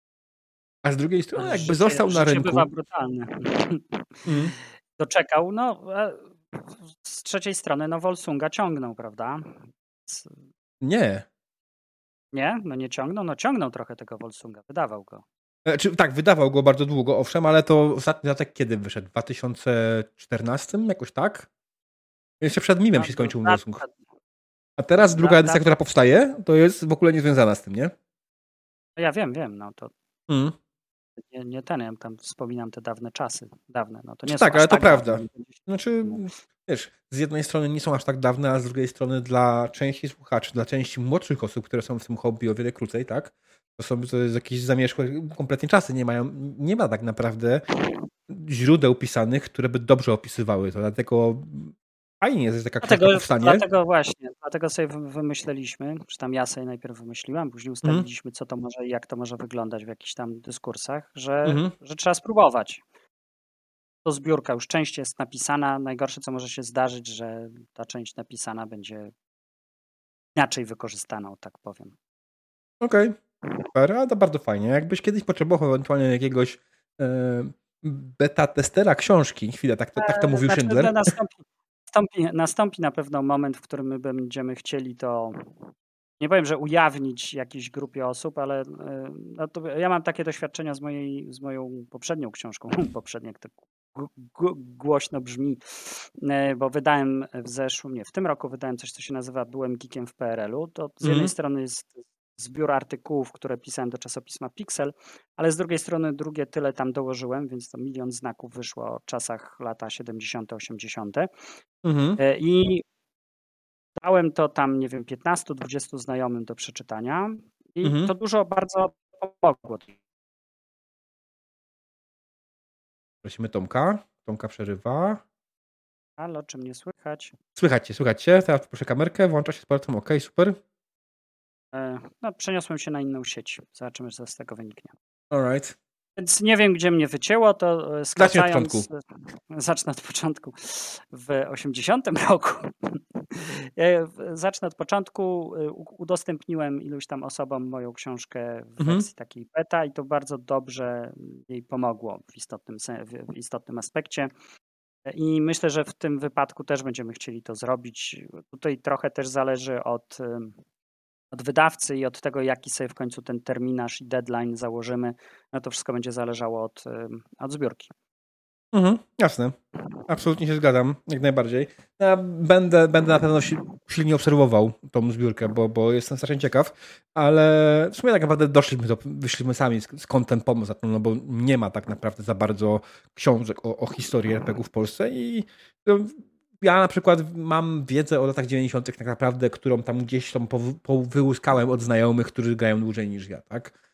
A z drugiej strony jakby Życie, został na życie rynku. bywa brutalne. Mm. Doczekał, no a z trzeciej strony no Volsunga ciągnął, prawda? Z- Nie. Nie? No nie ciągnął? No ciągnął trochę tego Volsunga, wydawał go. E, Czy, tak, wydawał go bardzo długo, owszem, ale to ostatni zatek kiedy wyszedł? W dwa tysiące czternastym? Jakoś tak? Jeszcze przed mimem się skończył Da- Volsung. A teraz druga da- edycja, da- która powstaje, to jest w ogóle niezwiązana z tym, nie? Ja wiem, wiem, no to Mm. nie, nie ten, ja tam wspominam te dawne czasy, dawne, no to nie są Tak, aż ale to tak prawda. dawne, nie będzie- Znaczy, wiesz, z jednej strony nie są aż tak dawne, a z drugiej strony dla części słuchaczy, dla części młodszych osób, które są w tym hobby o wiele krócej, tak? To są to jest jakieś zamierzchłe kompletnie czasy. Nie mają, nie ma tak naprawdę źródeł pisanych, które by dobrze opisywały to. Dlatego fajnie jest, że taka książka Dlatego, powstanie. dlatego właśnie, dlatego sobie wy- wymyśliliśmy, czy tam ja sobie najpierw wymyśliłam, później ustaliliśmy, co to może i jak to może wyglądać w jakichś tam dyskursach, że, Mhm. że trzeba spróbować. To zbiórka, już część jest napisana. Najgorsze, co może się zdarzyć, że ta część napisana będzie inaczej wykorzystana, o tak powiem. Okej. Okay. A to bardzo fajnie. Jakbyś kiedyś potrzebował ewentualnie jakiegoś e, beta testera książki, chwilę, tak to, tak to mówił Znaczy, Schindler. no, nastąpi, nastąpi, nastąpi na pewno moment, w którym my będziemy chcieli to, nie powiem, że ujawnić jakiejś grupie osób, ale y, no to ja mam takie doświadczenia z, mojej, z moją poprzednią książką, poprzednie, jak to głośno brzmi, bo wydałem w zeszłym, nie, w tym roku wydałem coś, co się nazywa Byłem geekiem w P R L-u. To z jednej Mhm. strony jest zbiór artykułów, które pisałem do czasopisma Pixel, ale z drugiej strony drugie tyle tam dołożyłem, więc to milion znaków wyszło o czasach lata siedemdziesiąte, osiemdziesiąte. Mhm. I dałem to tam, nie wiem, piętnastu, dwudziestu znajomym do przeczytania i Mhm. to dużo bardzo pomogło. Prosimy Tomka. Tomka przerywa. Halo, czy mnie słychać? Słychać cię, słychać cię. Teraz proszę kamerkę, włącza się z powrotem. OK, super. No, przeniosłem się na inną sieć. Zobaczymy, co z tego wyniknie. Alright. Więc nie wiem, gdzie mnie wycięło, to skracając, zacznę od początku. W osiemdziesiątym roku, zacznę od początku, udostępniłem iluś tam osobom moją książkę w Mhm. wersji takiej beta i to bardzo dobrze jej pomogło w istotnym, w istotnym aspekcie. I myślę, że w tym wypadku też będziemy chcieli to zrobić. Tutaj trochę też zależy od od wydawcy i od tego, jaki sobie w końcu ten terminarz i deadline założymy, no to wszystko będzie zależało od, od zbiórki. Mhm, jasne. Absolutnie się zgadzam, jak najbardziej. Ja będę, będę na pewno silnie obserwował tą zbiórkę, bo, bo jestem strasznie ciekaw, ale w sumie tak naprawdę doszliśmy do, wyszliśmy sami skąd ten pomysł, no bo nie ma tak naprawdę za bardzo książek o, o historii er pe gie u w Polsce i ja na przykład mam wiedzę o latach dziewięćdziesiątych tak naprawdę, którą tam gdzieś tam wyłuskałem od znajomych, którzy grają dłużej niż ja, tak?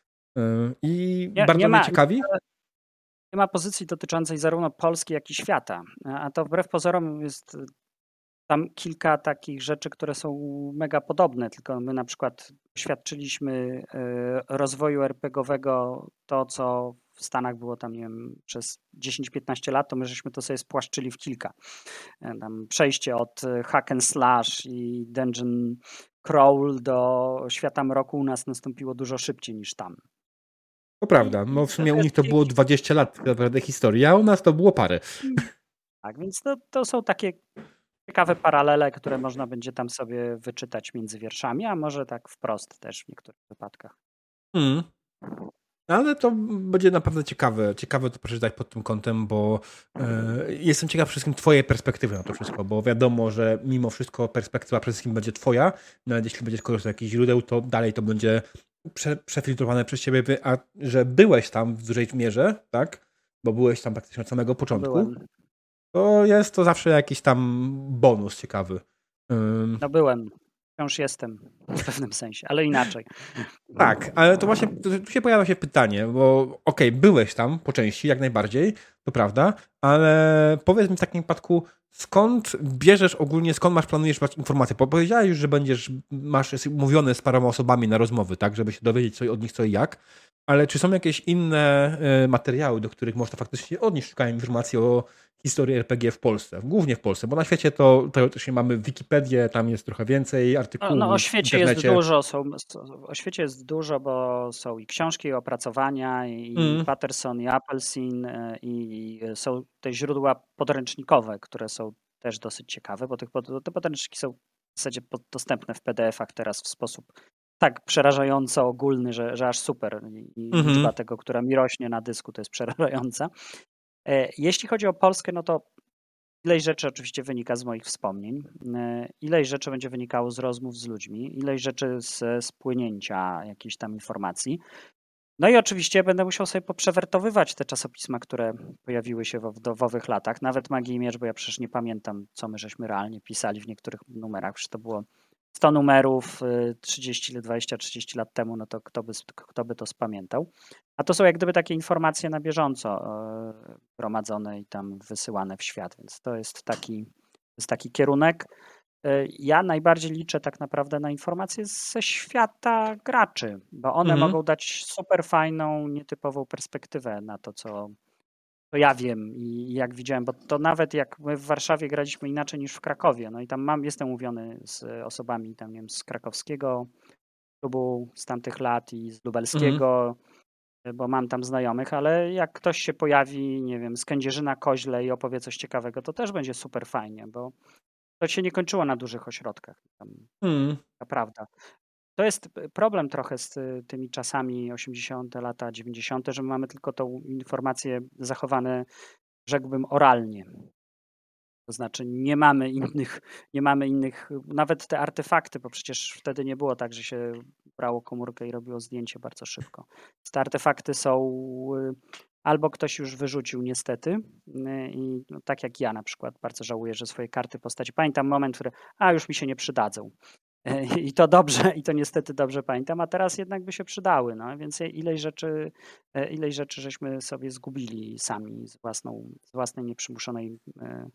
I nie, bardzo nie mnie ma, ciekawi. Nie ma pozycji dotyczącej zarówno Polski, jak i świata, a to wbrew pozorom jest tam kilka takich rzeczy, które są mega podobne, tylko my na przykład doświadczyliśmy rozwoju er pe gie owego, to co w Stanach było tam, nie wiem, przez dziesięć piętnaście lat, to my żeśmy to sobie spłaszczyli w kilka. Tam przejście od hack and slash i dungeon crawl do świata mroku u nas nastąpiło dużo szybciej niż tam. To prawda, no w sumie u nich to było dwadzieścia lat tak naprawdę historii, a u nas to było parę. Tak, więc to, to są takie ciekawe paralele, które można będzie tam sobie wyczytać między wierszami, a może tak wprost też w niektórych wypadkach. Hmm. Ale to będzie naprawdę ciekawe, ciekawe to przeczytać pod tym kątem, bo yy, jestem ciekaw wszystkim twojej perspektywy na to wszystko, bo wiadomo, że mimo wszystko perspektywa przede wszystkim będzie twoja, nawet jeśli będziesz korzystał z jakichś źródeł, to dalej to będzie prze, przefiltrowane przez ciebie, a że byłeś tam w dużej mierze, tak, bo byłeś tam praktycznie od samego początku, Byłem. to jest to zawsze jakiś tam bonus ciekawy. Yy. No byłem. Wciąż jestem w pewnym sensie, ale inaczej. Tak, ale to właśnie tu się pojawia się pytanie, bo okej, okay, byłeś tam po części, jak najbardziej, to prawda, ale powiedz mi w takim przypadku, skąd bierzesz ogólnie, skąd masz, planujesz brać informacje? Bo powiedziałeś już, że będziesz, masz umówione z paroma osobami na rozmowy, tak, żeby się dowiedzieć co, od nich co i jak, ale czy są jakieś inne y, materiały, do których można faktycznie odnieść, szukając informacji o historii er pe gie w Polsce, głównie w Polsce, bo na świecie to teoretycznie mamy Wikipedię, tam jest trochę więcej artykułów. No, no o świecie jest dużo, są, o świecie jest dużo, bo są i książki, i opracowania, i mm. Patterson, i Appelsin, i są te źródła podręcznikowe, które są też dosyć ciekawe, bo tych, te podręczniki są w zasadzie dostępne w pe de efach teraz w sposób tak przerażająco ogólny, że, że aż super. I mm-hmm. liczba tego, która mi rośnie na dysku, to jest przerażająca. Jeśli chodzi o Polskę, no to ileś rzeczy oczywiście wynika z moich wspomnień, ileś rzeczy będzie wynikało z rozmów z ludźmi, ileś rzeczy z spłynięcia jakichś tam informacji. No i oczywiście będę musiał sobie poprzewertowywać te czasopisma, które pojawiły się w, w owych latach. Nawet Magii i Miecz, bo ja przecież nie pamiętam, co my żeśmy realnie pisali w niektórych numerach. Przecież to było sto numerów trzydzieści, dwadzieścia, trzydzieści lat temu, no to kto by, kto by to spamiętał. A to są jak gdyby takie informacje na bieżąco gromadzone i tam wysyłane w świat, więc to jest taki, to jest taki kierunek. Ja najbardziej liczę tak naprawdę na informacje ze świata graczy, bo one mhm. mogą dać super fajną, nietypową perspektywę na to, co to ja wiem i jak widziałem, bo to nawet jak my w Warszawie graliśmy inaczej niż w Krakowie, no i tam mam, jestem umówiony z osobami tam, nie wiem, z krakowskiego klubu z tamtych lat i z lubelskiego, mhm. bo mam tam znajomych, ale jak ktoś się pojawi, nie wiem, z Kędzierzyna Koźle i opowie coś ciekawego, to też będzie super fajnie, bo to się nie kończyło na dużych ośrodkach. Tam, hmm. Prawda. To jest problem trochę z tymi czasami osiemdziesiąte lata, dziewięćdziesiąte, że my mamy tylko tą informację zachowane rzekłbym, oralnie. To znaczy nie mamy innych, nie mamy innych, nawet te artefakty, bo przecież wtedy nie było tak, że się brało komórkę i robiło zdjęcie bardzo szybko. Te artefakty są y, albo ktoś już wyrzucił niestety y, i no, tak jak ja na przykład bardzo żałuję, że swoje karty postaci, pamiętam moment, który a już mi się nie przydadzą. Y, I to dobrze, i to niestety dobrze pamiętam, a teraz jednak by się przydały, no więc ileś rzeczy, y, ileś rzeczy żeśmy sobie zgubili sami z własną, z własnej nieprzymuszonej y,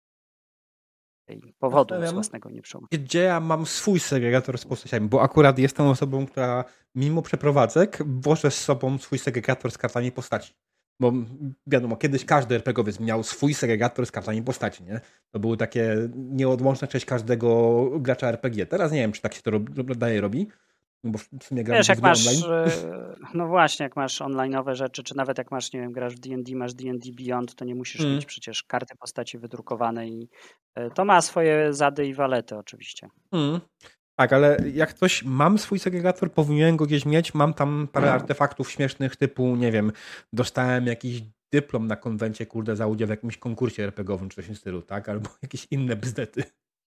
tej powodu z Zastanawiam, własnego nieprzyjemu. gdzie ja mam swój segregator z postaciami, bo akurat jestem osobą, która mimo przeprowadzek wożę z sobą swój segregator z kartami postaci. Bo wiadomo, kiedyś każdy RPGowiec miał swój segregator z kartami postaci, nie? To były takie nieodłączna część każdego gracza R P G. Teraz nie wiem, czy tak się to rob- dalej robi, bo w sumie gram Wiesz, jak głównie masz, online. e, no właśnie, jak masz online'owe rzeczy, czy nawet jak masz, nie wiem, grasz w D and D, masz D and D Beyond, to nie musisz Mm. mieć przecież karty postaci wydrukowanej. I e, to ma swoje zady i walety oczywiście. Mm. Tak, ale jak coś, mam swój segregator, powinienem go gdzieś mieć, mam tam parę artefaktów śmiesznych typu, nie wiem, dostałem jakiś dyplom na konwencie, kurde, za udział w jakimś konkursie RPGowym czy coś w tym stylu, tak? Albo jakieś inne bzdety.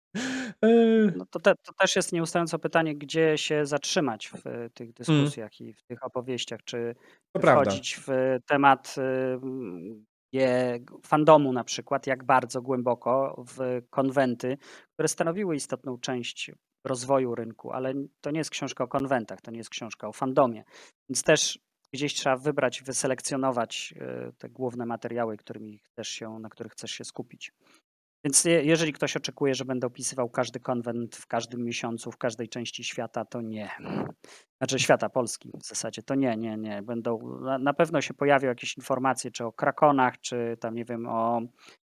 Eee, No to, te, to też jest nieustająco pytanie, gdzie się zatrzymać w e, tych mm, dyskusjach i w tych opowieściach, czy to prawda. wchodzić w temat e, je, fandomu na przykład, jak bardzo głęboko w konwenty, które stanowiły istotną część rozwoju rynku, ale to nie jest książka o konwentach, to nie jest książka o fandomie, więc też gdzieś trzeba wybrać, wyselekcjonować e, te główne materiały, którymi chcesz się, na których chcesz się skupić. Więc je- jeżeli ktoś oczekuje, że będę opisywał każdy konwent w każdym miesiącu, w każdej części świata, to nie. Znaczy świata Polski w zasadzie, to nie, nie, nie. Będą, na, na pewno się pojawią jakieś informacje, czy o krakonach, czy tam nie wiem, o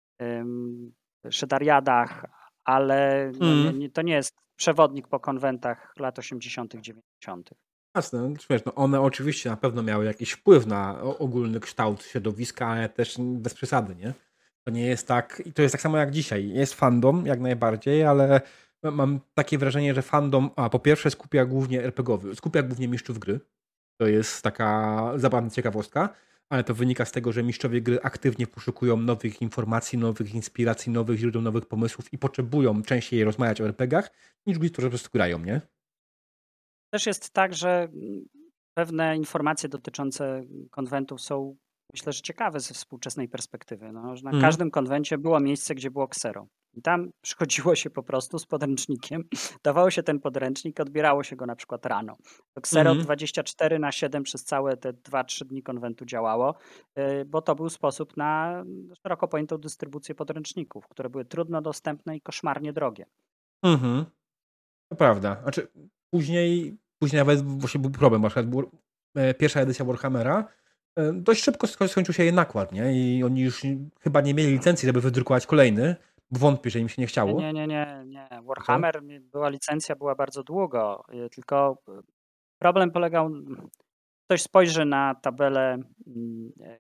ym, szydariadach, ale no nie, Mm. nie, to nie jest przewodnik po konwentach lat osiemdziesiątych, dziewięćdziesiątych. Jasne, no, wiesz, no one oczywiście na pewno miały jakiś wpływ na o- ogólny kształt środowiska, ale też bez przesady, nie? To nie jest tak, i to jest tak samo jak dzisiaj. Jest fandom, jak najbardziej, ale mam takie wrażenie, że fandom, a po pierwsze skupia głównie RPGowy, skupia głównie mistrzów gry. To jest taka zabawna ciekawostka, ale to wynika z tego, że mistrzowie gry aktywnie poszukują nowych informacji, nowych inspiracji, nowych źródeł, nowych pomysłów i potrzebują częściej rozmawiać o R P Gach niż ludzie, którzy po prostu grają, nie? Też jest tak, że mm, pewne informacje dotyczące konwentów są, myślę, że ciekawe ze współczesnej perspektywy. No, że na Mm. każdym konwencie było miejsce, gdzie było ksero. I tam przychodziło się po prostu z podręcznikiem, dawało się ten podręcznik, odbierało się go na przykład rano. To ksero Mhm. dwadzieścia cztery na siedem przez całe te dwa trzy dni konwentu działało, y, bo to był sposób na szeroko pojętą dystrybucję podręczników, które były trudno dostępne i koszmarnie drogie. Mhm. To prawda. Znaczy, później, później nawet właśnie był problem. Na przykład był, e, pierwsza edycja Warhammera e, dość szybko sko- skończył się jej nakład, nie? I oni już chyba nie mieli licencji, żeby wydrukować kolejny, bo wątpię, że im się nie Nie, chciało. nie, nie, nie, nie. A co? Warhammer, mi- była licencja, była bardzo długo, y, tylko y, problem polegał, ktoś spojrzy na tabelę mm, e,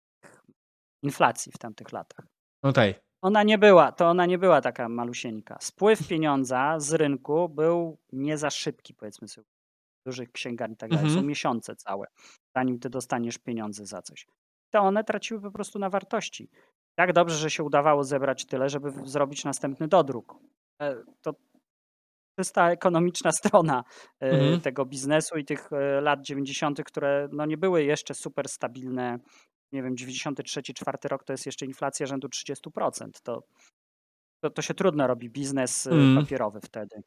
inflacji w tamtych latach. No tak. Ona nie była, to ona nie była taka malusieńka. Spływ pieniądza z rynku był nie za szybki, powiedzmy sobie, w dużych księgarni i tak dalej. Są Mhm. miesiące całe, zanim ty dostaniesz pieniądze za coś. To one traciły po prostu na wartości. Tak dobrze, że się udawało zebrać tyle, żeby w- zrobić następny dodruk. E, To czysta ekonomiczna strona e, Mhm. tego biznesu i tych e, lat dziewięćdziesiątych, które no nie były jeszcze super stabilne. Nie wiem, dziewięćdziesiąty trzeci, czwarty rok to jest jeszcze inflacja rzędu trzydzieści procent. To, to, to się trudno robi biznes e, Mm. papierowy wtedy.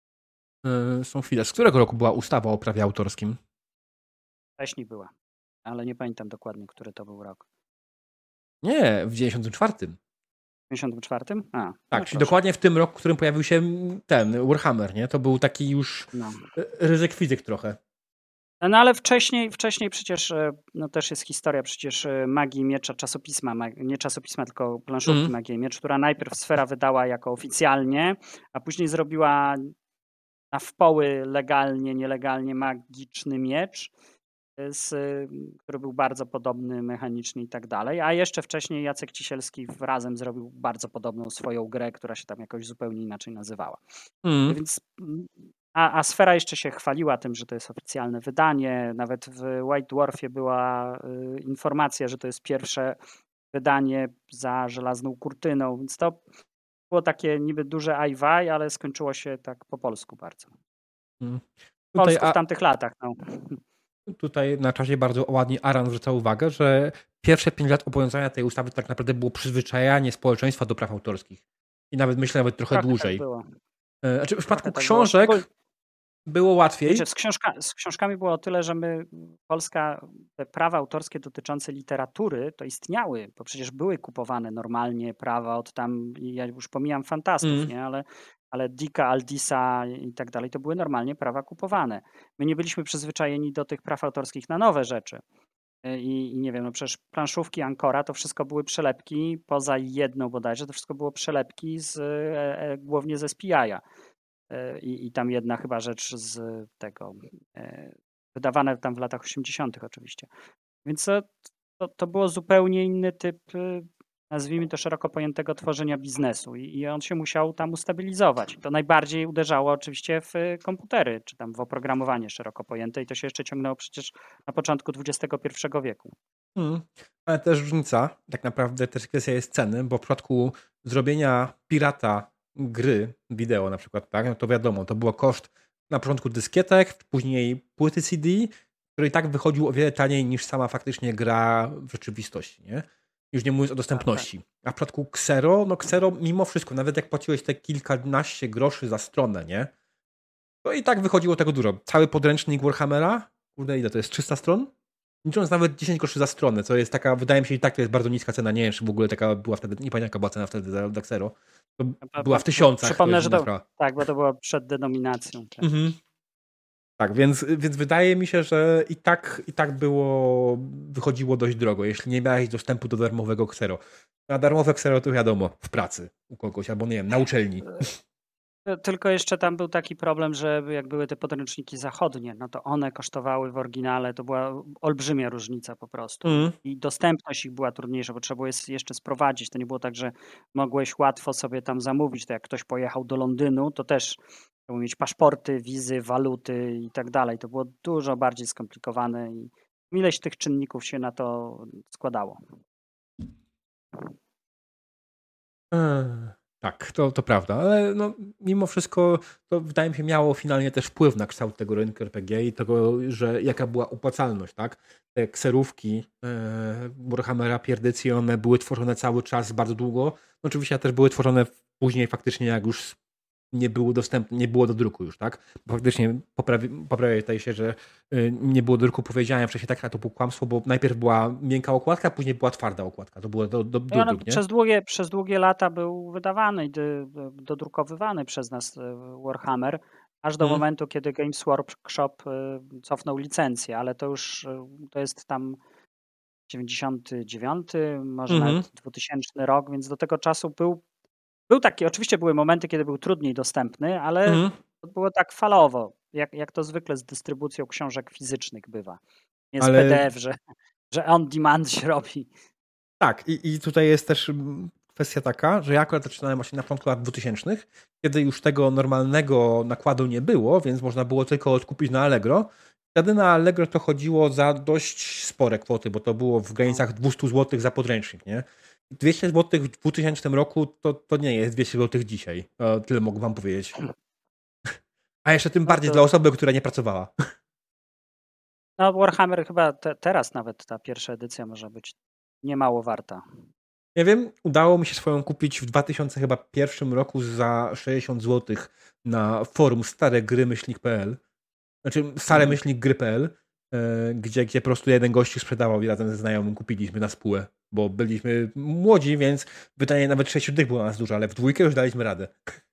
E, są chwile. Z którego roku była ustawa o prawie autorskim? Wcześniej była, ale nie pamiętam dokładnie, który to był rok. Nie, w dziewięćdziesiątym czwartym. W dziewięćdziesiątym czwartym? A, Tak, no czyli proszę. dokładnie w tym roku, w którym pojawił się ten Warhammer, nie? To był taki już No. e, ryzyk fizyk trochę. No ale wcześniej, wcześniej przecież, e, no też jest historia przecież e, Magii Miecza, czasopisma, mag- nie czasopisma, tylko planszówki Mhm. Magia i Miecz, która najpierw Sfera wydała jako oficjalnie, a później zrobiła na wpoły legalnie, nielegalnie Magiczny Miecz, e, z, e, który był bardzo podobny mechanicznie i tak dalej, a jeszcze wcześniej Jacek Cisielski razem zrobił bardzo podobną swoją grę, która się tam jakoś zupełnie inaczej nazywała. Mhm. Więc, mm, a, a Sfera jeszcze się chwaliła tym, że to jest oficjalne wydanie. Nawet w White Dwarfie była y, informacja, że to jest pierwsze wydanie za żelazną kurtyną, więc to było takie niby duże ajwaj, ale skończyło się tak po polsku bardzo. Mm. Po Tutaj, polsku w a, tamtych latach, no. tutaj na czasie bardzo ładnie Aran zwraca uwagę, że pierwsze pięć lat obowiązywania tej ustawy tak naprawdę było przyzwyczajanie społeczeństwa do praw autorskich. I nawet myślę, nawet trochę Trochę tak dłużej. było. E, Znaczy, w przypadku Trochę tak było. książek Szczególnie- było łatwiej. Wiecie, z, książka, z książkami było o tyle, że my, Polska, te prawa autorskie dotyczące literatury to istniały, bo przecież były kupowane normalnie prawa od tam, ja już pomijam fantastów, Mm. nie, ale, ale Dicka, Aldisa i tak dalej, to były normalnie prawa kupowane. My nie byliśmy przyzwyczajeni do tych praw autorskich na nowe rzeczy. I, I nie wiem, no przecież planszówki Ankora to wszystko były przelepki, poza jedną bodajże, to wszystko było przelepki z, e, e, głównie ze Spiaja. I, I tam jedna chyba rzecz z tego, e, wydawane tam w latach osiemdziesiątych oczywiście. Więc to, to, to było zupełnie inny typ, e, nazwijmy to szeroko pojętego tworzenia biznesu i, i on się musiał tam ustabilizować. To najbardziej uderzało oczywiście w komputery, czy tam w oprogramowanie szeroko pojęte i to się jeszcze ciągnęło przecież na początku dwudziestego pierwszego wieku. Mm. Ale też różnica, tak naprawdę też kwestia jest ceny, bo w przypadku zrobienia pirata gry wideo na przykład, tak, no to wiadomo, to było koszt na początku dyskietek, później płyty C D, który i tak wychodził o wiele taniej niż sama faktycznie gra w rzeczywistości, nie? Już nie mówiąc o dostępności. A w przypadku Xero, no Xero mimo wszystko, nawet jak płaciłeś te kilkanaście groszy za stronę, nie? To i tak wychodziło tego dużo. Cały podręcznik Warhammera, kurde ile to jest, trzysta stron? Licząc nawet dziesięć groszy za stronę, co jest taka, wydaje mi się i tak to jest bardzo niska cena, nie wiem czy w ogóle taka była wtedy, nie pamiętam jaka była cena wtedy za Daxero. To była w tysiącach. Przypomnę, że to, tak, bo to było przed denominacją. Tak, mhm. tak więc, więc wydaje mi się, że i tak, i tak było, wychodziło dość drogo, jeśli nie miałeś dostępu do darmowego Xero. A darmowe Xero to wiadomo, w pracy u kogoś, albo nie wiem, na uczelni. Tylko jeszcze tam był taki problem, że jak były te podręczniki zachodnie, no to one kosztowały w oryginale, to była olbrzymia różnica po prostu. Mm. I dostępność ich była trudniejsza, bo trzeba było je jeszcze sprowadzić. To nie było tak, że mogłeś łatwo sobie tam zamówić. To jak ktoś pojechał do Londynu, to też trzeba mieć paszporty, wizy, waluty i tak dalej. To było dużo bardziej skomplikowane i ileś tych czynników się na to składało. Eee. Tak, to, to prawda, ale no, mimo wszystko to wydaje mi się miało finalnie też wpływ na kształt tego rynku R P G i tego, że jaka była opłacalność, tak? Te kserówki e, Warhammera Pierdycji, one były tworzone cały czas bardzo długo. No, oczywiście też były tworzone później faktycznie jak już nie było dostępne, nie było do druku już, tak? Bo faktycznie poprawi, poprawię tutaj się, że y, nie było do druku, powiedziałem wcześniej, tak, a to było kłamstwo, bo najpierw była miękka okładka, później była twarda okładka. To było do, do, do No, druk, nie? Przez długie, przez długie lata był wydawany i do- do- dodrukowywany przez nas e, Warhammer, aż do Mm. momentu, kiedy Games Workshop e, cofnął licencję, ale to już e, to jest tam dziewięćdziesiąty dziewiąty, może Mhm. nawet dwutysięczny rok, więc do tego czasu był, był taki, oczywiście były momenty, kiedy był trudniej dostępny, ale Mhm. to było tak falowo, jak, jak to zwykle z dystrybucją książek fizycznych bywa. Nie z Ale- P D F, że, że on demand się robi. Tak, i, i tutaj jest też mm, kwestia taka, że ja akurat zaczynałem właśnie na początku lat dwutysięcznych, kiedy już tego normalnego nakładu nie było, więc można było tylko odkupić na Allegro. Wtedy na Allegro to chodziło za dość spore kwoty, bo to było w granicach dwieście złotych za podręcznik, nie? dwieście złotych w dwutysięcznym roku to, to nie jest dwieście złotych dzisiaj. To tyle mogę wam powiedzieć. A jeszcze tym No bardziej to- dla osoby, która nie pracowała. No Warhammer chyba te, teraz nawet ta pierwsza edycja może być niemało warta. Nie wiem, udało mi się swoją kupić w dwa tysiące pierwszym roku za sześćdziesiąt złotych na forum staregry-myślnik.pl. Znaczy stare Mhm. myślnik gry.pl, e, gdzie, gdzie po prostu jeden gościu sprzedawał i razem ze znajomym kupiliśmy na spółę, bo byliśmy młodzi, więc wydanie nawet sześciu dych było na nas dużo, ale w dwójkę już daliśmy radę.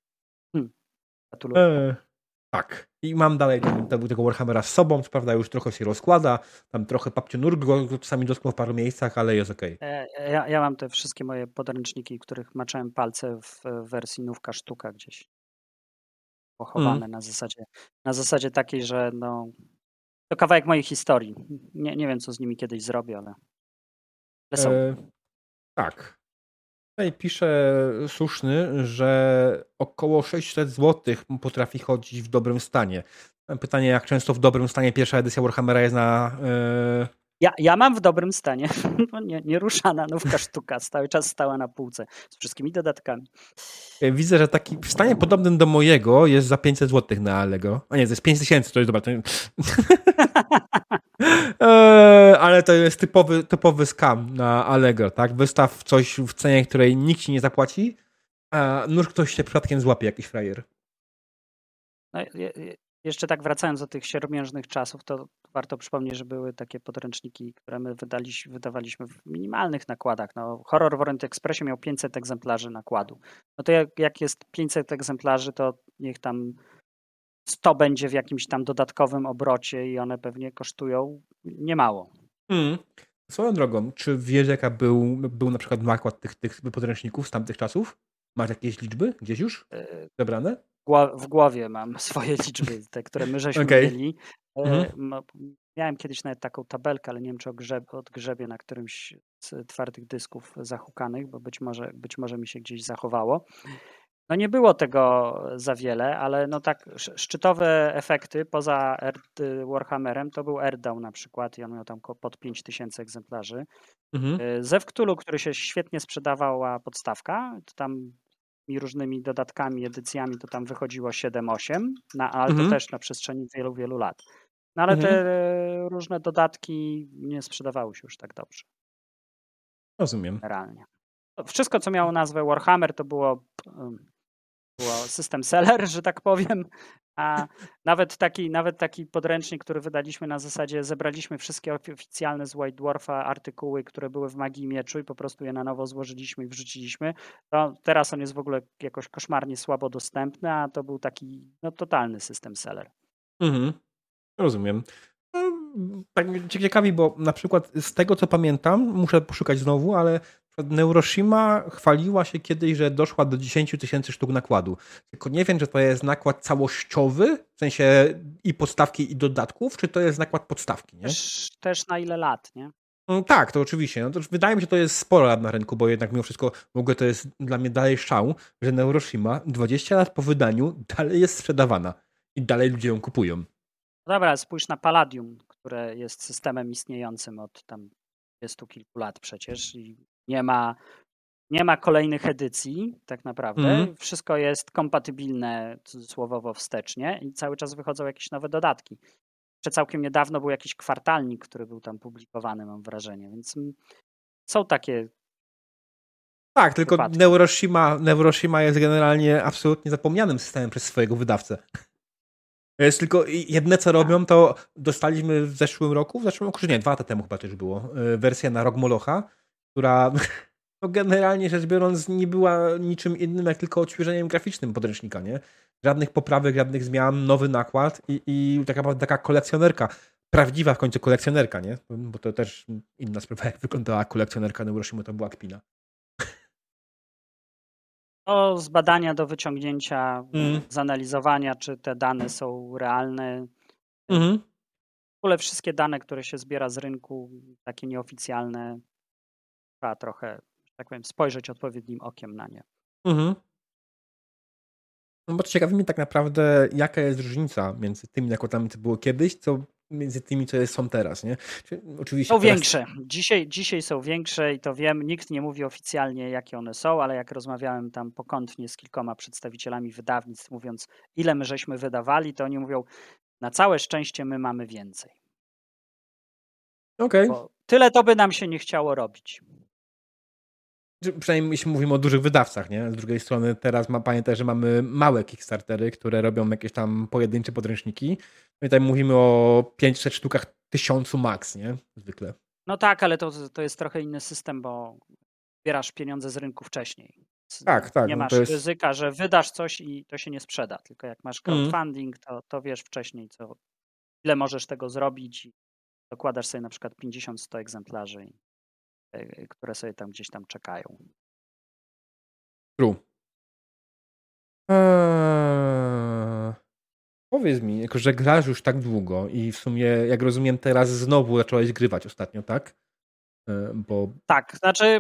Gratuluję. E, tak. I mam dalej tego, tego Warhammera z sobą, co prawda już trochę się rozkłada, tam trochę papcionurk go czasami dotknął w paru miejscach, ale jest okej. E, Ja, ja mam te wszystkie moje podręczniki, których maczałem palce w w wersji nówka sztuka gdzieś pochowane Mm. na zasadzie na zasadzie takiej, że no to kawałek mojej historii. Nie, nie wiem, co z nimi kiedyś zrobię, ale, ale są. E, tak. Tutaj pisze Słuszny, że około sześćset złotych potrafi chodzić w dobrym stanie. Pytanie, jak często w dobrym stanie pierwsza edycja Warhammera jest na, e, Ja, ja mam w dobrym stanie. nie, nieruszana nówka sztuka, cały czas stała na półce z wszystkimi dodatkami. Widzę, że taki w stanie podobnym do mojego jest za pięćset złotych na Allegro. A nie, to jest pięć tysięcy, to jest dobra. To... eee, ale to jest typowy, typowy scam na Allegro, tak? Wystaw coś w cenie, której nikt ci nie zapłaci, a nóż ktoś się przypadkiem złapie, jakiś frajer. No, je, je, jeszcze tak wracając do tych siermiężnych czasów, to warto przypomnieć, że były takie podręczniki, które my wydaliśmy, wydawaliśmy w minimalnych nakładach. No, Horror w Orient Expressie miał pięćset egzemplarzy nakładu. No to jak, jak jest pięćset egzemplarzy, to niech tam sto będzie w jakimś tam dodatkowym obrocie i one pewnie kosztują niemało. Hmm. Swoją drogą, czy wiesz, jaka był, był na przykład nakład tych, tych podręczników z tamtych czasów? Masz jakieś liczby gdzieś już zebrane? W głowie mam swoje liczby, te, które my żeśmy okay. mieli. Mhm. Miałem kiedyś nawet taką tabelkę, ale nie wiem, czy odgrzebię na którymś z twardych dysków zahukanych, bo być może, być może mi się gdzieś zachowało. No nie było tego za wiele, ale no tak szczytowe efekty poza Warhammerem to był Earthdawn na przykład i on miał tam pod pięć tysięcy egzemplarzy. Mhm. Ze Cthulhu, który się świetnie sprzedawała podstawka, to tam i różnymi dodatkami, edycjami to tam wychodziło siedem osiem, na, ale mhm. to też na przestrzeni wielu, wielu lat. No ale mhm. te różne dodatki nie sprzedawały się już tak dobrze. Rozumiem. Realnie. Wszystko, co miało nazwę Warhammer, to było, było system seller, że tak powiem, a nawet taki, nawet taki podręcznik, który wydaliśmy na zasadzie, zebraliśmy wszystkie oficjalne z White Dwarfa artykuły, które były w Magii i Mieczu i po prostu je na nowo złożyliśmy i wrzuciliśmy. To teraz on jest w ogóle jakoś koszmarnie słabo dostępny, a to był taki no, totalny system seller. Mhm. Rozumiem. No, tak mnie ciekawi, bo na przykład z tego, co pamiętam, muszę poszukać znowu, ale Neuroshima chwaliła się kiedyś, że doszła do dziesięć tysięcy sztuk nakładu. Tylko nie wiem, czy to jest nakład całościowy, w sensie i podstawki, i dodatków, czy to jest nakład podstawki, nie? Też, też na ile lat, nie? No, tak, to oczywiście. No to wydaje mi się, że to jest sporo lat na rynku, bo jednak mimo wszystko w ogóle to jest dla mnie dalej szał, że Neuroshima dwadzieścia lat po wydaniu dalej jest sprzedawana i dalej ludzie ją kupują. Dobra, spójrz na Palladium, które jest systemem istniejącym od tam dwudziestu kilku lat przecież i nie ma, nie ma kolejnych edycji tak naprawdę. Mm. Wszystko jest kompatybilne cudzysłowowo wstecznie i cały czas wychodzą jakieś nowe dodatki. Jeszcze całkiem niedawno był jakiś kwartalnik, który był tam publikowany, mam wrażenie, więc są takie tak, tylko wypadki. Neuroshima, Neuroshima jest generalnie absolutnie zapomnianym systemem przez swojego wydawcę. Jest tylko jedne, co robią, to dostaliśmy w zeszłym roku, w zeszłym roku, nie, dwa lata temu chyba też było, wersja na Rok Molocha, która no generalnie rzecz biorąc nie była niczym innym, jak tylko odświeżeniem graficznym podręcznika, nie? Żadnych poprawek, żadnych zmian, nowy nakład i, i taka, taka kolekcjonerka. Prawdziwa w końcu kolekcjonerka, nie? Bo to też inna sprawa, jak wyglądała kolekcjonerka Neuroshima, to była kpina. To z badania do wyciągnięcia, mm. zanalizowania, czy te dane są realne. Mm. W ogóle wszystkie dane, które się zbiera z rynku, takie nieoficjalne, trzeba trochę, że tak powiem, spojrzeć odpowiednim okiem na nie. Mhm. No bo ciekawi mnie tak naprawdę, jaka jest różnica między tymi nakładami, co było kiedyś, co między tymi, co jest, są teraz, nie? Oczywiście są teraz... większe. Dzisiaj, dzisiaj są większe i to wiem. Nikt nie mówi oficjalnie, jakie one są, ale jak rozmawiałem tam pokątnie z kilkoma przedstawicielami wydawnictw, mówiąc, ile my żeśmy wydawali, to oni mówią, na całe szczęście my mamy więcej. Okej. Okay. Tyle to by nam się nie chciało robić. Przynajmniej jeśli mówimy o dużych wydawcach, nie? Z drugiej strony teraz ma, pamiętaj, że mamy małe Kickstartery, które robią jakieś tam pojedyncze podręczniki. My tutaj mówimy o pięćset sztukach tysiącu max, nie? Zwykle. No tak, ale to, to jest trochę inny system, bo zbierasz pieniądze z rynku wcześniej. Tak, tak. Nie no masz to jest... ryzyka, że wydasz coś i to się nie sprzeda. Tylko jak masz crowdfunding, mm. to, to wiesz wcześniej, co, ile możesz tego zrobić i dokładasz sobie na przykład pięćdziesiąt sto egzemplarzy, które sobie tam gdzieś tam czekają. True. Eee... Powiedz mi, jako że grasz już tak długo i w sumie, jak rozumiem, teraz znowu zacząłeś grywać ostatnio, tak? Eee, bo... Tak, znaczy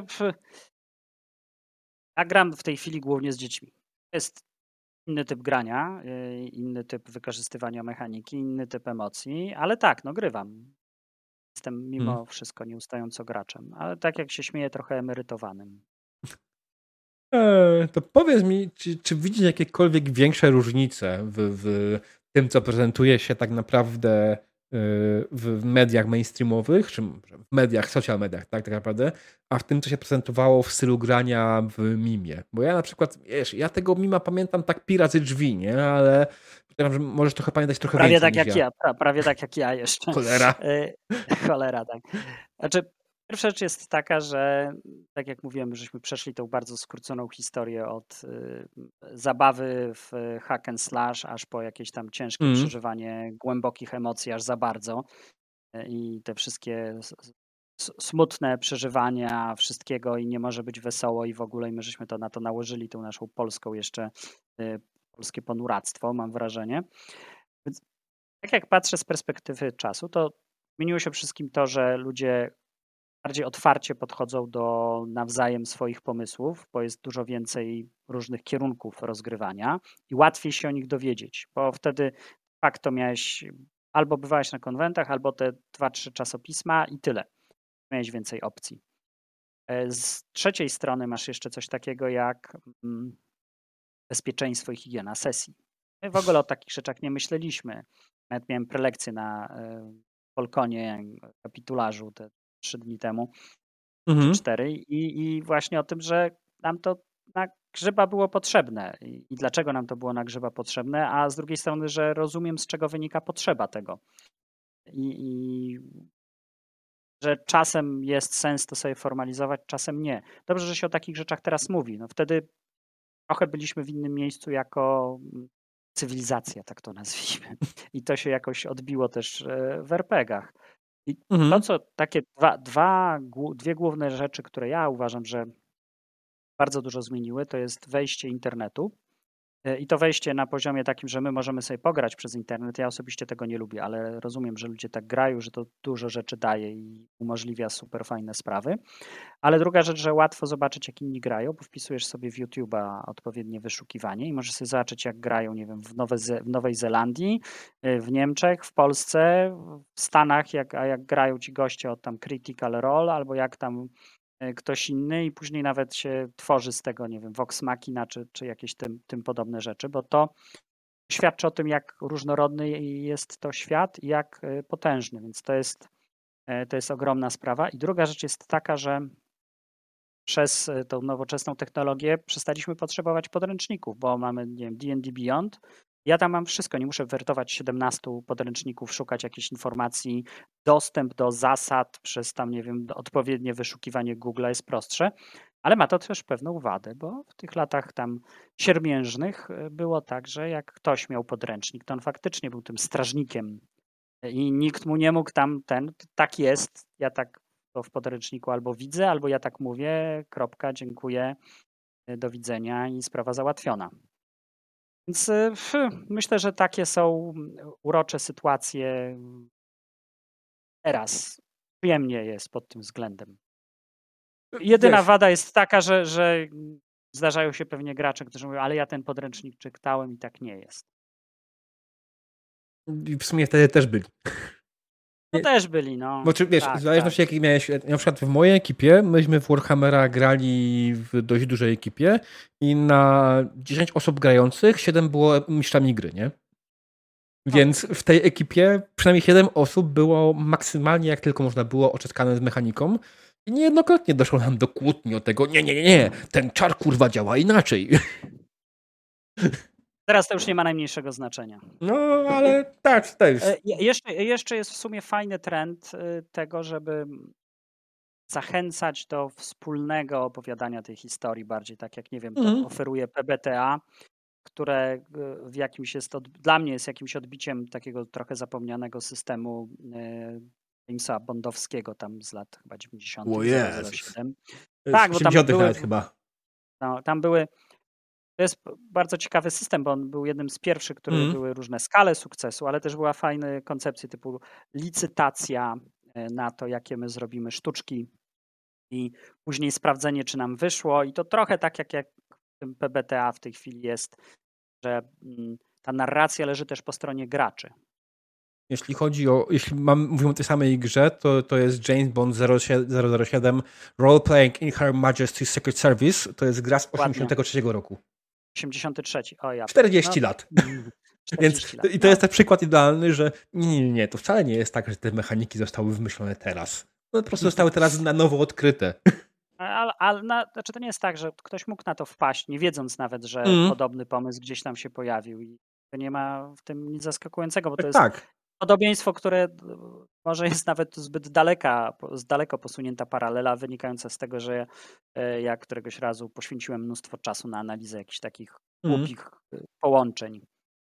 ja gram w tej chwili głównie z dziećmi. Jest inny typ grania, inny typ wykorzystywania mechaniki, inny typ emocji, ale tak, no grywam. Jestem Mhm. mimo wszystko nieustająco graczem, ale tak jak się śmieję, trochę emerytowanym. Eee, to powiedz mi, czy, czy widzisz jakiekolwiek większe różnice w, w tym, co prezentuje się tak naprawdę yy, w mediach mainstreamowych, czy może w mediach, social mediach, tak, tak naprawdę, a w tym, co się prezentowało w stylu grania w mimie? Bo ja na przykład, wiesz, ja tego mima pamiętam tak pi razy drzwi, nie? Ale podejrzewam, że możesz trochę pamiętać trochę Prawie więcej tak niż jak ja. ja, pra, prawie tak jak ja jeszcze. Cholera. Y, Cholera, tak. Znaczy, pierwsza rzecz jest taka, że tak jak mówiłem, żeśmy przeszli tą bardzo skróconą historię od y, zabawy w hack and slash, aż po jakieś tam ciężkie Mm. przeżywanie głębokich emocji, aż za bardzo. Y, I te wszystkie s- s- smutne przeżywania wszystkiego i nie może być wesoło i w ogóle i my żeśmy to na to nałożyli, tą naszą polską jeszcze y, polskie ponuractwo, mam wrażenie. Więc tak jak patrzę z perspektywy czasu, to zmieniło się wszystkim to, że ludzie bardziej otwarcie podchodzą do nawzajem swoich pomysłów, bo jest dużo więcej różnych kierunków rozgrywania i łatwiej się o nich dowiedzieć, bo wtedy fakt to miałeś albo bywałeś na konwentach, albo te dwa, trzy czasopisma i tyle. Miałeś więcej opcji. E, Z trzeciej strony masz jeszcze coś takiego jak mm, bezpieczeństwo i higiena sesji. My w ogóle o takich rzeczach nie myśleliśmy. Nawet miałem prelekcję na e, Polkonie, kapitularzu te trzy dni temu, czy Mhm. cztery i, i właśnie o tym, że nam to na grzyba było potrzebne i, i dlaczego nam to było na grzyba potrzebne, a z drugiej strony, że rozumiem, z czego wynika potrzeba tego. I, i że czasem jest sens to sobie formalizować, czasem nie. Dobrze, że się o takich rzeczach teraz mówi. No wtedy trochę byliśmy w innym miejscu jako mm, cywilizacja, tak to nazwijmy. I to się jakoś odbiło też e, w er pe gach. I to, Mhm. co takie dwa, dwa, głó- dwie główne rzeczy, które ja uważam, że bardzo dużo zmieniły, to jest wejście internetu. E, I to wejście na poziomie takim, że my możemy sobie pograć przez internet. Ja osobiście tego nie lubię, ale rozumiem, że ludzie tak grają, że to dużo rzeczy daje i umożliwia super fajne sprawy. Ale druga rzecz, że łatwo zobaczyć, jak inni grają, bo wpisujesz sobie w YouTube'a odpowiednie wyszukiwanie i możesz sobie zobaczyć, jak grają, nie wiem, w, Nowe Ze- w Nowej Zelandii, y, w Niemczech, w Polsce, w Stanach, jak, a jak grają ci goście od tam Critical Role, albo jak tam y, ktoś inny i później nawet się tworzy z tego, nie wiem, Vox Machina, czy, czy jakieś tym, tym podobne rzeczy, bo to świadczy o tym, jak różnorodny jest to świat i jak y, potężny, więc to jest, y, to jest ogromna sprawa. I druga rzecz jest taka, że przez y, tą nowoczesną technologię przestaliśmy potrzebować podręczników, bo mamy, nie wiem, D and D Beyond. Ja tam mam wszystko, nie muszę wertować siedemnastu podręczników, szukać jakichś informacji. Dostęp do zasad przez tam, nie wiem, odpowiednie wyszukiwanie Google'a jest prostsze, ale ma to też pewną wadę, bo w tych latach tam siermiężnych y, było tak, że jak ktoś miał podręcznik, to on faktycznie był tym strażnikiem i nikt mu nie mógł tam ten, tak jest, ja tak to w podręczniku albo widzę, albo ja tak mówię, kropka, dziękuję, y, do widzenia i sprawa załatwiona. Więc y, pf, myślę, że takie są mm, urocze sytuacje teraz. Przyjemnie jest pod tym względem. Jedyna Wiesz, wada jest taka, że, że zdarzają się pewnie gracze, którzy mówią, ale ja ten podręcznik czytałem i tak nie jest. w sumie wtedy też byli. To też byli, Bo no. czy wiesz, w Tak, tak. zależności jaki miałeś, na przykład w mojej ekipie, myśmy w Warhammera grali w dość dużej ekipie i na dziesięć osób grających siedem było mistrzami gry, nie? Więc w tej ekipie przynajmniej siedem osób było maksymalnie jak tylko można było oczetkane z mechaniką i niejednokrotnie doszło nam do kłótni o tego, nie, nie, nie, nie, ten czar kurwa działa inaczej. Teraz to już nie ma najmniejszego znaczenia. No, ale tak, też. E, je- Jeszcze, jeszcze jest w sumie fajny trend y, tego, żeby zachęcać do wspólnego opowiadania tej historii bardziej, tak jak, nie wiem, to Mhm. oferuje P B T A, które y, w jakimś jest, od, dla mnie jest jakimś odbiciem takiego trochę zapomnianego systemu y, Jamesa Bondowskiego tam z lat chyba O dziewięćdziesiątych, zero zero Jezus. siedem. Z Tak, bo tam osiemdziesiątych były, nawet chyba. no, tam były, to jest bardzo ciekawy system, bo on był jednym z pierwszych, które Mhm. były różne skale sukcesu, ale też była fajna koncepcja typu licytacja e, na to, jakie my zrobimy sztuczki i później sprawdzenie, czy nam wyszło. I to trochę tak jak, jak w tym P B T A w tej chwili jest, że mm, ta narracja leży też po stronie graczy. Jeśli chodzi o, jeśli mam, mówimy o tej samej grze, to, to jest James Bond zero zero siedem Role Playing in Her Majesty's Secret Service. To jest gra z Ładnie. osiemdziesiątego trzeciego roku. osiemdziesiąty trzeci. O ja. czterdzieści No, lat. czterdzieści Więc lat. i to No, jest ten przykład idealny, że nie, nie, nie, to wcale nie jest tak, że te mechaniki zostały wymyślone teraz. One po prostu zostały teraz na nowo odkryte. ale, ale na, znaczy to nie jest tak, że ktoś mógł na to wpaść, nie wiedząc nawet, że Mm. podobny pomysł gdzieś tam się pojawił i to nie ma w tym nic zaskakującego, bo to Tak, jest tak. podobieństwo, które e, może jest nawet zbyt daleka, po- z daleko posunięta paralela, wynikająca z tego, że e, ja któregoś razu poświęciłem mnóstwo czasu na analizę jakichś takich Mm. głupich e, połączeń.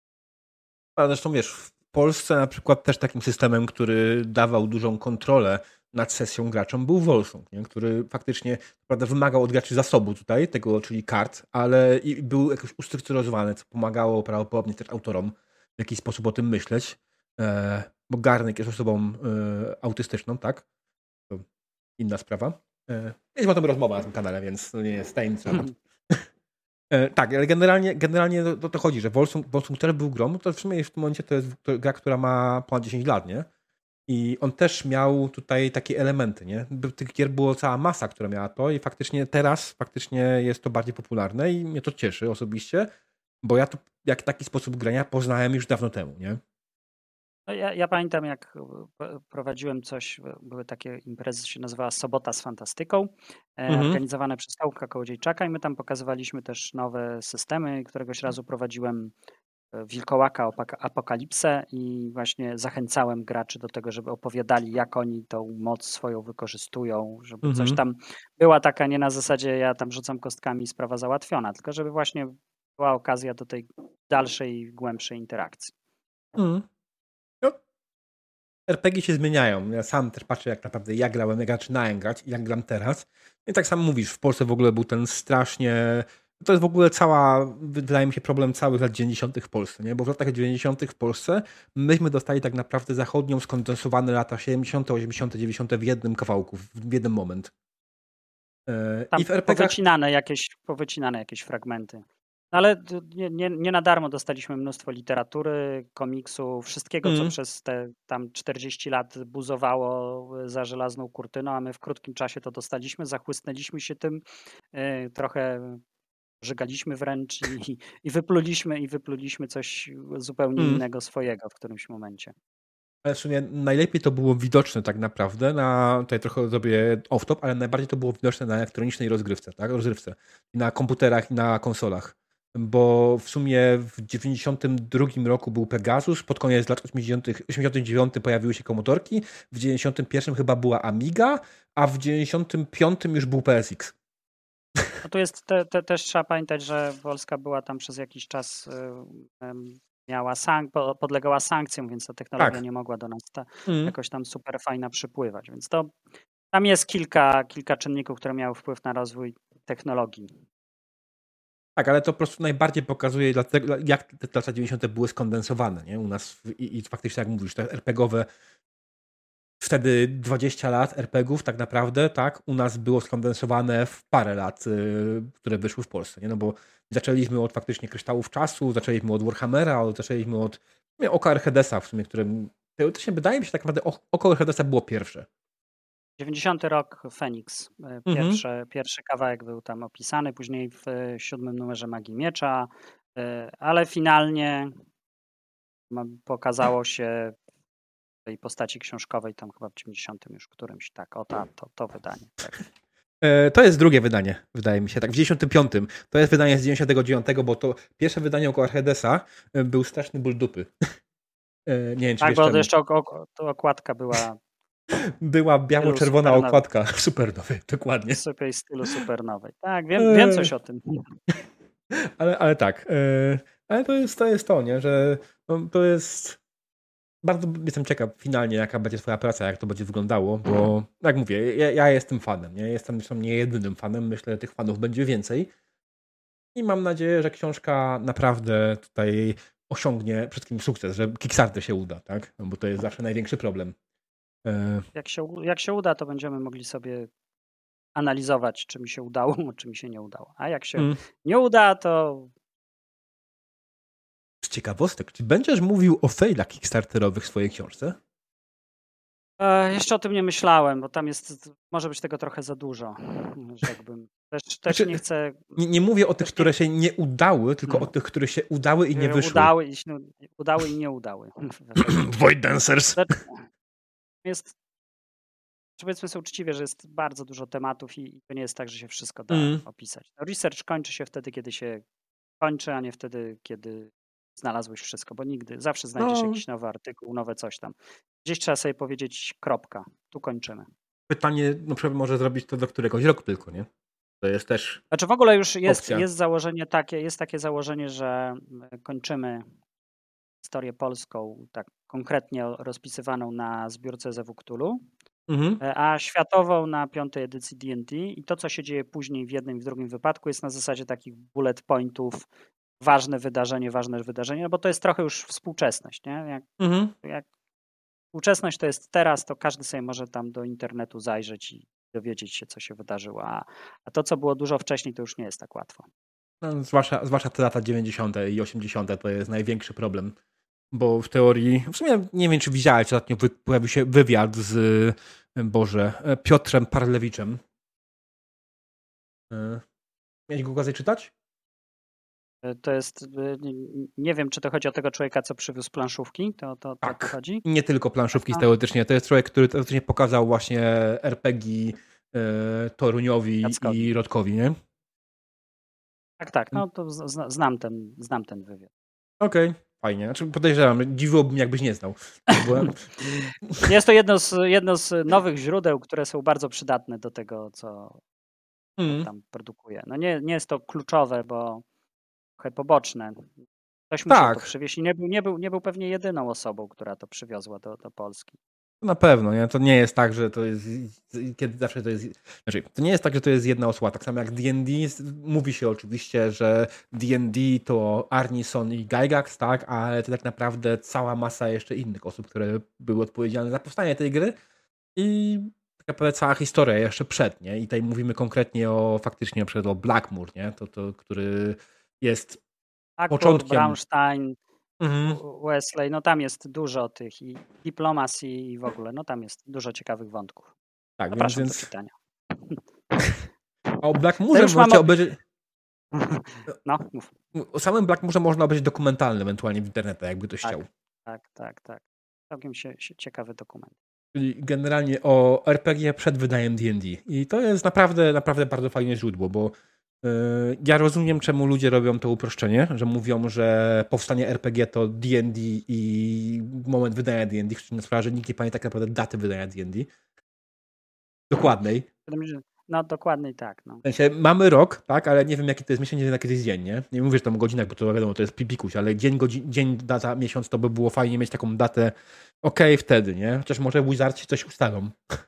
A zresztą wiesz, w Polsce na przykład też takim systemem, który dawał dużą kontrolę nad sesją graczom, był Volsung, nie? Który faktycznie prawda, wymagał od graczy zasobu tutaj, tego, czyli kart, ale i był jakoś ustrukturyzowany, co pomagało prawdopodobnie też autorom w jakiś sposób o tym myśleć. E, bo Garnek jest osobą e, autystyczną, tak? To inna sprawa. E, jest o tym rozmowa na tym kanale, więc to nie jest tajemnica. E, tak, ale generalnie, generalnie o to chodzi, że Volsung, Volsung też był grą, to w sumie w tym momencie to jest to gra, która ma ponad dziesięć lat, nie? I on też miał tutaj takie elementy, nie? By- Tych gier było cała masa, która miała to i faktycznie teraz faktycznie jest to bardziej popularne i mnie to cieszy osobiście, bo ja to jak taki sposób grania poznałem już dawno temu, nie? No ja, ja pamiętam, jak e, p- prowadziłem coś, e, były takie imprezy, się nazywała Sobota z Fantastyką, e, Mhm. organizowane przez Stałka Kołodziejczaka i my tam pokazywaliśmy też nowe systemy. Któregoś razu prowadziłem e, Wilkołaka Opaka- Apokalipsę i właśnie zachęcałem graczy do tego, żeby opowiadali, jak oni tą moc swoją wykorzystują, żeby coś Mhm. tam była taka, nie na zasadzie ja tam rzucam kostkami i sprawa załatwiona, tylko żeby właśnie była okazja do tej dalszej, głębszej interakcji. Mhm. No, er pe gie się zmieniają. Ja sam też patrzę, jak naprawdę ja grałem, jak zaczynałem grać i jak gram teraz. I tak samo mówisz, w Polsce w ogóle był ten strasznie. To jest w ogóle cała, wydaje mi się, problem całych lat dziewięćdziesiątych w Polsce, nie? Bo w latach dziewięćdziesiątych w Polsce myśmy dostali tak naprawdę zachodnią skondensowane lata siedemdziesiąte, osiemdziesiąte, dziewięćdziesiąte w jednym kawałku, w jeden moment. E, Tam I w er pe gie ach. powycinane jakieś, powycinane jakieś fragmenty. No ale d- nie, nie, nie na darmo dostaliśmy mnóstwo literatury, komiksu, wszystkiego, co Mm. przez te tam czterdzieści lat buzowało za żelazną kurtyną, a my w krótkim czasie to dostaliśmy, zachłysnęliśmy się tym, y, trochę żygaliśmy wręcz i, i wypluliśmy i wypluliśmy coś zupełnie Mm. innego swojego w którymś momencie. Ale w sumie najlepiej to było widoczne tak naprawdę na, tutaj trochę zrobię off-top, ale najbardziej to było widoczne na elektronicznej rozgrywce, tak? Rozrywce. I na komputerach, i na konsolach. Bo w sumie w dziewięćdziesiątym drugim roku był Pegasus, pod koniec lat osiemdziesiątych, osiemdziesiątym dziewiątym pojawiły się komodorki, w dziewięćdziesiątym pierwszym chyba była Amiga, a w dziewięćdziesiątym piątym już był P S X. No tu jest te, te, też trzeba pamiętać, że Polska była tam przez jakiś czas y, em, miała sank, po- podlegała sankcjom, więc ta technologia Tak. nie mogła do nas ta, Mm. jakoś tam super fajna przypływać. Więc to tam jest kilka, kilka czynników, które miały wpływ na rozwój technologii. Tak, ale to po prostu najbardziej pokazuje, dlatego, jak te lata dziewięćdziesiąte były skondensowane, nie? U nas w, i, i faktycznie, jak mówisz, te er pe gie owe wtedy dwadzieścia lat er pe gie ów tak naprawdę, tak, u nas było skondensowane w parę lat, y, które wyszły w Polsce, nie? No bo zaczęliśmy od faktycznie Kryształów Czasu, zaczęliśmy od Warhammera, od- zaczęliśmy od nie, Oka Archedesa w sumie, którym teoretycznie wydaje mi się tak naprawdę o- Oko Archedesa było pierwsze. dziewięćdziesiąty rok Feniks. y, Mhm. Pierwszy, pierwszy kawałek był tam opisany, później w y, siódmym numerze Magii Miecza, y, ale finalnie ma- pokazało się w tej postaci książkowej tam chyba w dziewięćdziesiątym już którymś, tak, o ta, to, to wydanie. Tak. E, To jest drugie wydanie, wydaje mi się, tak, w dziewięćdziesiątym piątym. To jest wydanie z dziewięćdziesiątego dziewiątego, bo to pierwsze wydanie Oko Archedesa e, był straszny ból dupy. E, Nie wiem, czy Tak, wiesz bo czemu. jeszcze ok, ok, to okładka była Była biało-czerwona supernowej. okładka, supernowy, dokładnie. w super stylu supernowej. Tak, wiem, wiem coś o tym. Ale, ale tak, e, ale to jest, to jest to, nie, że no, to jest bardzo jestem ciekaw finalnie, jaka będzie twoja praca, jak to będzie wyglądało, bo jak mówię, ja, ja jestem fanem, nie? Jestem zresztą nie jedynym fanem, myślę, że tych fanów będzie więcej i mam nadzieję, że książka naprawdę tutaj osiągnie przede wszystkim sukces, że Kickstarter się uda, tak? No bo to jest zawsze największy problem. E, Jak się, u- jak się uda, to będziemy mogli sobie analizować, czy mi się udało, czy mi się nie udało. A jak się mm. nie uda, to Z ciekawostek, czy będziesz mówił o failach kickstarterowych w swojej książce? E, jeszcze o tym nie myślałem, bo tam jest, może być tego trochę za dużo, rzekłbym. Też, też Znaczy, nie chcę... Nie, nie mówię o tych, też nie- które się nie udały, tylko o tych, które się udały i nie które wyszły. Udały i, się- udały i nie udały. Void Dancers. Jest, czy powiedzmy sobie uczciwie, że jest bardzo dużo tematów i i to nie jest tak, że się wszystko da Mm. opisać. No, research kończy się wtedy, kiedy się kończy, a nie wtedy, kiedy znalazłeś wszystko, bo nigdy, zawsze znajdziesz No. jakiś nowy artykuł, nowe coś tam. Gdzieś trzeba sobie powiedzieć kropka, tu kończymy. Pytanie, na przykład może zrobić to do któregoś roku tylko, nie? To jest też Znaczy w ogóle już jest, opcja. jest założenie takie, jest takie założenie, że kończymy historię polską, tak konkretnie rozpisywaną na zbiórce Z W Cthulhu, Mhm. a światową na piątej edycji D and D i to, co się dzieje później w jednym i w drugim wypadku jest na zasadzie takich bullet pointów, ważne wydarzenie, ważne wydarzenie, no bo to jest trochę już współczesność, nie? Jak, Mhm. jak współczesność to jest teraz, to każdy sobie może tam do internetu zajrzeć i dowiedzieć się, co się wydarzyło, a, a to, co było dużo wcześniej, to już nie jest tak łatwo. No, zwłaszcza, zwłaszcza te lata dziewięćdziesiąte i osiemdziesiąte to jest największy problem. Bo w teorii, w sumie nie wiem, czy widziałeś, ostatnio wy, pojawił się wywiad z, Boże, Piotrem Parlewiczem. Miałeś go okazję czytać? To jest, nie wiem, czy to chodzi o tego człowieka, co przywiózł planszówki, to, to, to, Tak, to chodzi? nie tylko planszówki Aha. teoretycznie. To jest człowiek, który teoretycznie pokazał właśnie er pe gie e, Toruniowi Jackowi. i Rodkowi, nie? Tak, tak, no to z, znam, ten, znam ten wywiad. Okej, okay, fajnie. Znaczy podejrzewam, dziwiłoby mnie, jakbyś nie znał. Byłem... Jest to jedno z, jedno z nowych źródeł, które są bardzo przydatne do tego, co hmm. tam produkuje. No nie, nie jest to kluczowe, bo trochę poboczne. Ktoś tak. musiał to przywieźć i nie był, nie, był, nie był pewnie jedyną osobą, która to przywiozła do, do Polski. Na pewno, nie? To nie jest tak, że to jest, kiedy zawsze to jest, znaczy, to nie jest tak, że to jest jedna osoba, tak samo jak D and D, mówi się oczywiście, że D and D to Arneson i Gygax, tak, ale to tak naprawdę cała masa jeszcze innych osób, które były odpowiedzialne za powstanie tej gry i tak naprawdę cała historia jeszcze przed, nie? I tutaj mówimy konkretnie o, faktycznie na przykład o Blackmoor, nie? To, to, który jest Blackmoor, początkiem... Braunstein, Mhm. Wesley, no tam jest dużo tych i Diplomacy i w ogóle, no tam jest dużo ciekawych wątków. Tak, Zapraszam więc... do czytania. A o Blackmoorze możecie mam... obejrzeć... No, mów. O samym Blackmoorze można obejrzeć dokumentalny ewentualnie w internecie, jakby ktoś tak, chciał. Tak, tak, tak. Całkiem się, się ciekawy dokument. Czyli generalnie o er pe gie przed wydaniem D and D. I to jest naprawdę, naprawdę bardzo fajne źródło, bo yy, ja rozumiem, czemu ludzie robią to uproszczenie, że mówią, że powstanie er pe gie to D and D i moment wydania D and D, który sprawia, że nikt nie pamięta tak naprawdę daty wydania D and D. Dokładnej. No dokładnie tak. No. W sensie mamy rok, tak, ale nie wiem jaki to jest miesiąc, nie wiem jaki to jest dzień, nie? Nie mówię, że tam o godzinach, bo to wiadomo, to jest pipikuś, ale dzień, godzin, dzień, data, miesiąc to by było fajnie mieć taką datę okej, okay, wtedy, nie? Chociaż może Wizardsi coś ustalą.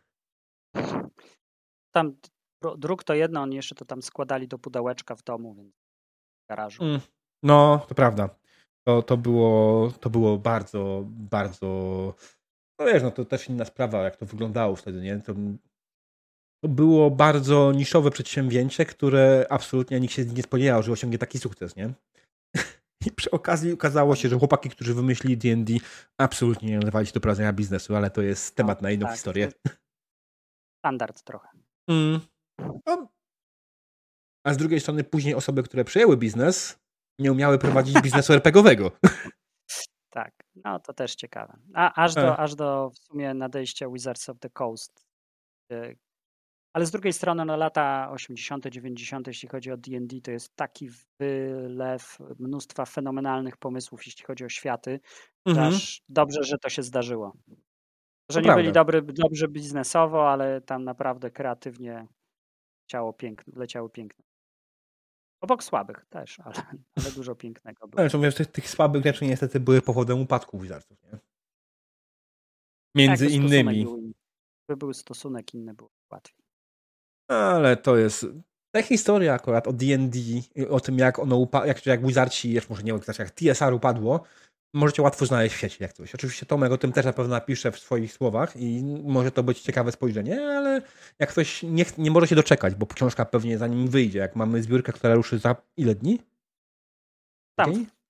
Tam druk to jedno, oni jeszcze to tam składali do pudełeczka w domu, więc w garażu. Mm, no, to prawda. To, to, było, to było bardzo, bardzo... No wiesz, no to też inna sprawa, jak to wyglądało wtedy, nie? To, to było bardzo niszowe przedsięwzięcie, które absolutnie nikt się nie spodziewał, że osiągnie taki sukces, nie? I przy okazji okazało się, że chłopaki, którzy wymyślili D and D, absolutnie nie nadawali się do prowadzenia biznesu, ale to jest temat no, na inną tak, historię. Standard trochę. Mm. No. A z drugiej strony później osoby, które przejęły biznes, nie umiały prowadzić biznesu er pe gie owego. Tak, no to też ciekawe. A aż do, aż do w sumie nadejścia Wizards of the Coast. Ale z drugiej strony no lata osiemdziesiąte, dziewięćdziesiąte, jeśli chodzi o D and D, to jest taki wylew mnóstwa fenomenalnych pomysłów, jeśli chodzi o światy, mhm. że aż dobrze, że to się zdarzyło. Że to nie prawda. Byli dobry, dobrzy biznesowo, ale tam naprawdę kreatywnie leciało piękne. Leciało piękne. Obok słabych też, ale, ale dużo pięknego było. Zresztą wiesz, tych, tych słabych rzeczy niestety były powodem upadku Wizardów, nie? Między tak, innymi. Był, by był stosunek inny, było łatwiej. Ale to jest... Ta historia akurat o D and D, o tym jak ono upadło, jak, jak Wizardsi, jeszcze może nie wiem, jak T S R upadło, możecie łatwo znaleźć w sieci jak coś. Oczywiście Tomek o tym też na pewno napisze w swoich słowach i może to być ciekawe spojrzenie, ale jak ktoś nie, nie może się doczekać, bo książka pewnie zanim wyjdzie, jak mamy zbiórkę, która ruszy za ile dni? Tam,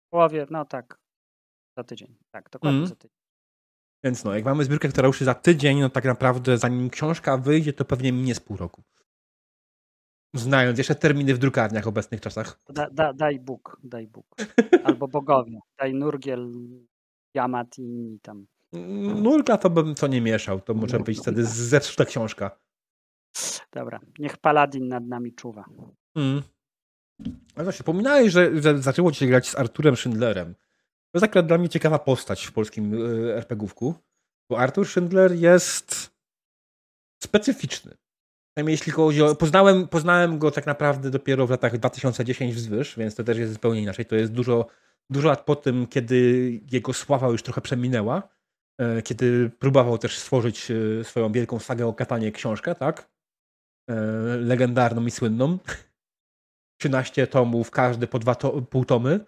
W połowie, no tak, za tydzień. Tak, dokładnie Mm. za tydzień. Więc no, jak mamy zbiórkę, która ruszy za tydzień, no tak naprawdę zanim książka wyjdzie, to pewnie minie z pół roku. Znając jeszcze terminy w drukarniach w obecnych czasach. Da, da, daj Bóg, daj Bóg. Albo bogowie. Daj Nurgiel, Jamat i inni tam. Nurka to bym co nie mieszał. To może być wtedy zepsuta książka. Dobra, niech Paladin nad nami czuwa. Mm. Ale właśnie, wspominałeś, że, że zaczęło ci się grać z Arturem Schindlerem. To jest akurat dla mnie ciekawa postać w polskim er pe gie ówku, bo Artur Schindler jest specyficzny. Jeśli chodzi o... Poznałem, poznałem go tak naprawdę dopiero w latach dwa tysiące dziesiątym wzwyż, więc to też jest zupełnie inaczej. To jest dużo, dużo lat po tym, kiedy jego sława już trochę przeminęła, kiedy próbował też stworzyć swoją wielką sagę o Katanie książkę, tak? Legendarną i słynną. trzynaście tomów, każdy po dwa to, pół tomy.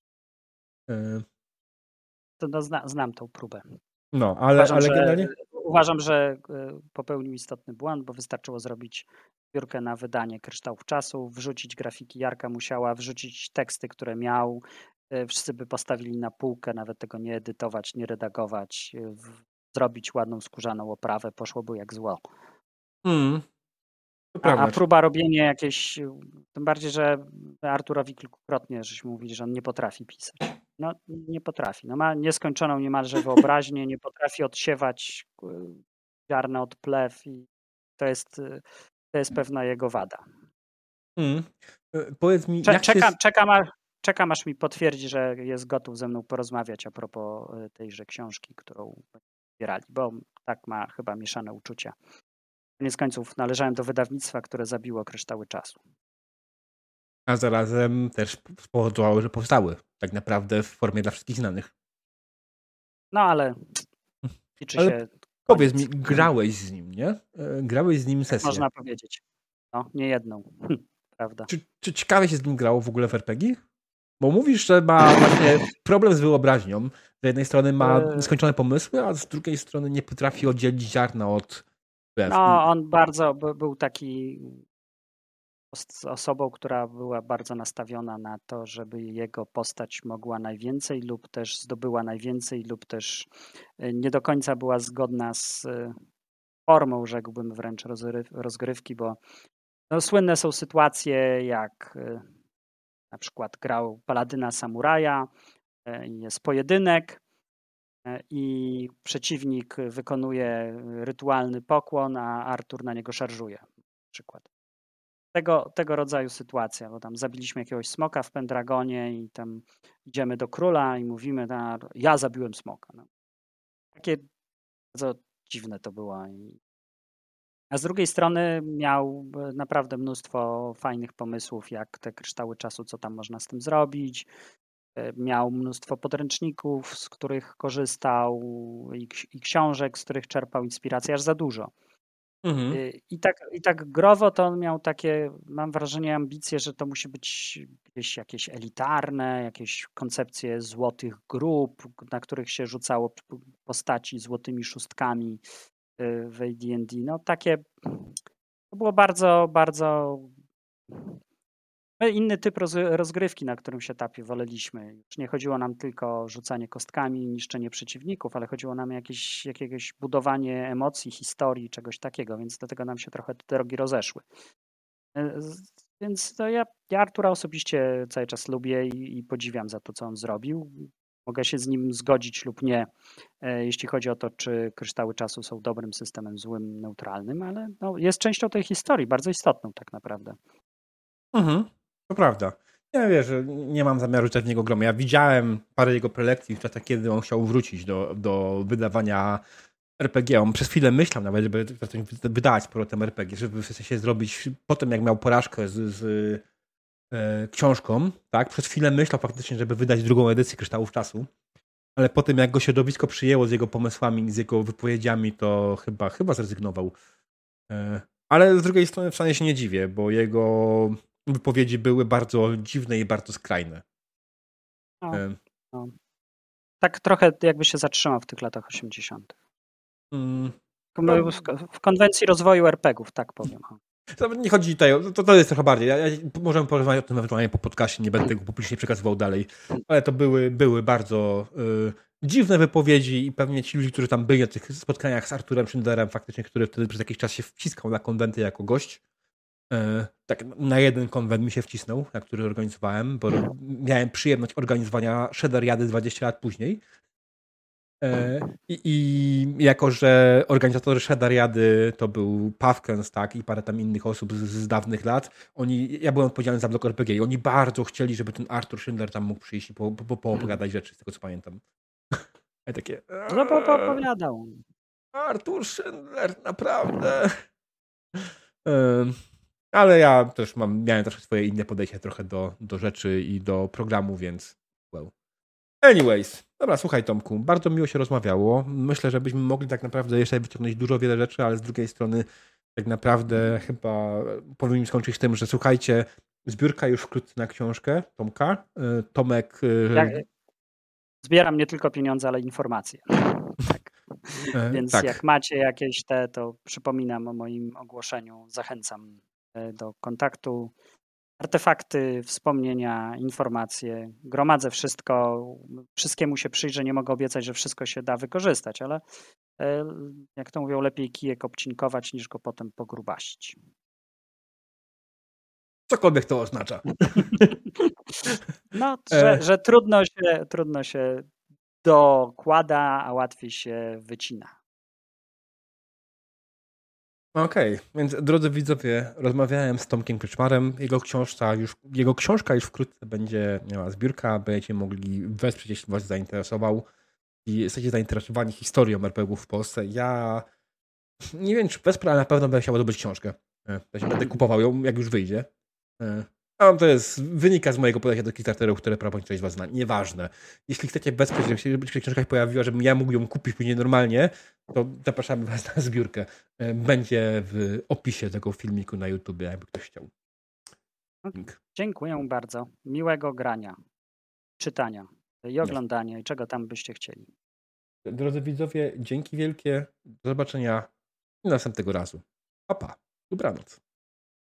To no, zna, znam tą próbę. No, ale, uważam, ale że, generalnie... uważam, że popełnił istotny błąd, bo wystarczyło zrobić zbiórkę na wydanie Kryształów Czasu, wrzucić grafiki Jarka Musiała, wrzucić teksty, które miał. Wszyscy by postawili na półkę, nawet tego nie edytować, nie redagować, zrobić ładną skórzaną oprawę, poszłoby jak zło. Mm. A, a próba robienia jakiejś, tym bardziej, że Arturowi kilkukrotnie żeśmy mówili, że on nie potrafi pisać. No nie potrafi. No, ma nieskończoną niemalże wyobraźnię, nie potrafi odsiewać ziarna od plew i to jest, to jest pewna jego wada. Mm. Powiedz mi, Cze- jak czekam, się... czekam, a, czekam, aż mi potwierdzi, że jest gotów ze mną porozmawiać a propos tejże książki, którą zbierali, bo tak ma chyba mieszane uczucia. Koniec końców należałem do wydawnictwa, które zabiło Kryształy Czasu. A zarazem też spowodowało, że powstały tak naprawdę w formie dla wszystkich znanych. No ale liczy ale się powiedz koniec. mi, grałeś z nim, nie? Grałeś z nim sesję. Można powiedzieć. No, nie jedną. Hm, prawda. Czy, czy ciekawie się z nim grało w ogóle w er pe gie? Bo mówisz, że ma właśnie problem z wyobraźnią. Z jednej strony ma nieskończone pomysły, a z drugiej strony nie potrafi oddzielić ziarna od plew. No, on bardzo był taki osobą, która była bardzo nastawiona na to, żeby jego postać mogła najwięcej lub też zdobyła najwięcej lub też nie do końca była zgodna z formą, rzekłbym wręcz rozgrywki, bo no, słynne są sytuacje jak na przykład grał Paladyna Samuraja, jest pojedynek i przeciwnik wykonuje rytualny pokłon, a Artur na niego szarżuje na przykład. Tego, tego rodzaju sytuacja, bo tam zabiliśmy jakiegoś smoka w Pendragonie i tam idziemy do króla i mówimy, no, ja zabiłem smoka. No. Takie bardzo dziwne to było. A z drugiej strony miał naprawdę mnóstwo fajnych pomysłów, jak te kryształy czasu, co tam można z tym zrobić. Miał mnóstwo podręczników, z których korzystał i, i książek, z których czerpał inspirację, aż za dużo. Mhm. I, tak, I tak growo to on miał takie, mam wrażenie, ambicje, że to musi być gdzieś jakieś elitarne, jakieś koncepcje złotych grup, na których się rzucało postaci złotymi szóstkami w A D and D. No takie, to było bardzo, bardzo inny typ rozgrywki, na którym się etapie woleliśmy. Już nie chodziło nam tylko o rzucanie kostkami, niszczenie przeciwników, ale chodziło nam o jakieś, jakieś budowanie emocji, historii, czegoś takiego, więc do tego nam się trochę te drogi rozeszły. Więc to ja, ja Artura osobiście cały czas lubię i, i podziwiam za to, co on zrobił. Mogę się z nim zgodzić lub nie, jeśli chodzi o to, czy kryształy czasu są dobrym systemem, złym, neutralnym, ale no, jest częścią tej historii, bardzo istotną tak naprawdę. Mhm. To prawda. Ja wiesz, nie mam zamiaru czytać w niego gromy. Ja widziałem parę jego prelekcji w czasach, kiedy on chciał wrócić do, do wydawania er pe gie. On przez chwilę myślał nawet, żeby wydać z powrotem er pe gie, żeby w sensie zrobić po tym, jak miał porażkę z, z e, książką, tak? Przez chwilę myślał faktycznie, żeby wydać drugą edycję Kryształów Czasu, ale po tym, jak go środowisko przyjęło z jego pomysłami, z jego wypowiedziami, to chyba, chyba zrezygnował. E, ale z drugiej strony wcale się nie dziwię, bo jego wypowiedzi były bardzo dziwne i bardzo skrajne. No, no. Tak trochę jakby się zatrzymał w tych latach osiemdziesiątych. Mm, w konwencji rozwoju er pe gie ów, tak powiem. To nie chodzi tutaj, o- to, to jest trochę bardziej. Ja, ja, możemy porozmawiać o tym ewentualnie po podcaście, nie będę tego publicznie przekazywał dalej, ale to były, były bardzo y, dziwne wypowiedzi i pewnie ci ludzie, którzy tam byli na tych spotkaniach z Arturem Schindlerem, faktycznie, który wtedy przez jakiś czas się wciskał na konwenty jako gość. y, tak na jeden konwent mi się wcisnął, na który organizowałem, bo miałem przyjemność organizowania Shederiady dwadzieścia lat później. E, I, I jako, że organizatorzy Shederiady to był Pawkens, tak, i parę tam innych osób z, z dawnych lat, oni, ja byłem odpowiedzialny za blok R P G i oni bardzo chcieli, żeby ten Artur Schindler tam mógł przyjść i po, po, poopowiadać rzeczy, z tego co pamiętam. Ja takie... No bo opowiadał. Artur Schindler, naprawdę. Em, Ale ja też mam, miałem też swoje inne podejście trochę do, do rzeczy i do programu, więc well. Anyways, dobra, słuchaj Tomku, bardzo miło się rozmawiało. Myślę, że byśmy mogli tak naprawdę jeszcze wyciągnąć dużo wiele rzeczy, ale z drugiej strony tak naprawdę chyba powinniśmy skończyć tym, że słuchajcie, zbiórka już wkrótce na książkę Tomka. Y, Tomek... y, Jak, zbieram nie tylko pieniądze, ale informacje. Tak. e, Więc tak. jak macie jakieś te, to przypominam o moim ogłoszeniu. Zachęcam e, do kontaktu. Artefakty, wspomnienia, informacje. Gromadzę wszystko. Wszystkiemu się przyjrzę. Nie mogę obiecać, że wszystko się da wykorzystać, ale e, jak to mówią, lepiej kijek obcinkować, niż go potem pogrubaścić. Cokolwiek to oznacza. No, E. że, że trudno się, trudno się dokłada, a łatwiej się wycina. Okej, więc drodzy widzowie, rozmawiałem z Tomkiem Kryczmarem. Jego książka już, jego książka już wkrótce będzie miała zbiórka. Będziecie mogli wesprzeć, jeśli was zainteresował i jesteście zainteresowani historią er pe gie ów w Polsce. Ja nie wiem, czy wesprę, ale na pewno będę chciał zdobyć książkę. E, Ja się będę kupował ją, jak już wyjdzie. E, A to jest, wynika z mojego podejścia do Kickstarterów, które prawo część z was zna. Nieważne. Jeśli chcecie wesprzeć, żeby się książka się pojawiła, żebym ja mógł ją kupić później normalnie, to zapraszamy was na zbiórkę. E, Będzie w opisie tego filmiku na YouTubie, jakby ktoś chciał. Link. Dziękuję bardzo. Miłego grania, czytania i oglądania i czego tam byście chcieli. Drodzy widzowie, dzięki wielkie. Do zobaczenia następnego razu. Pa, pa. Dobranoc.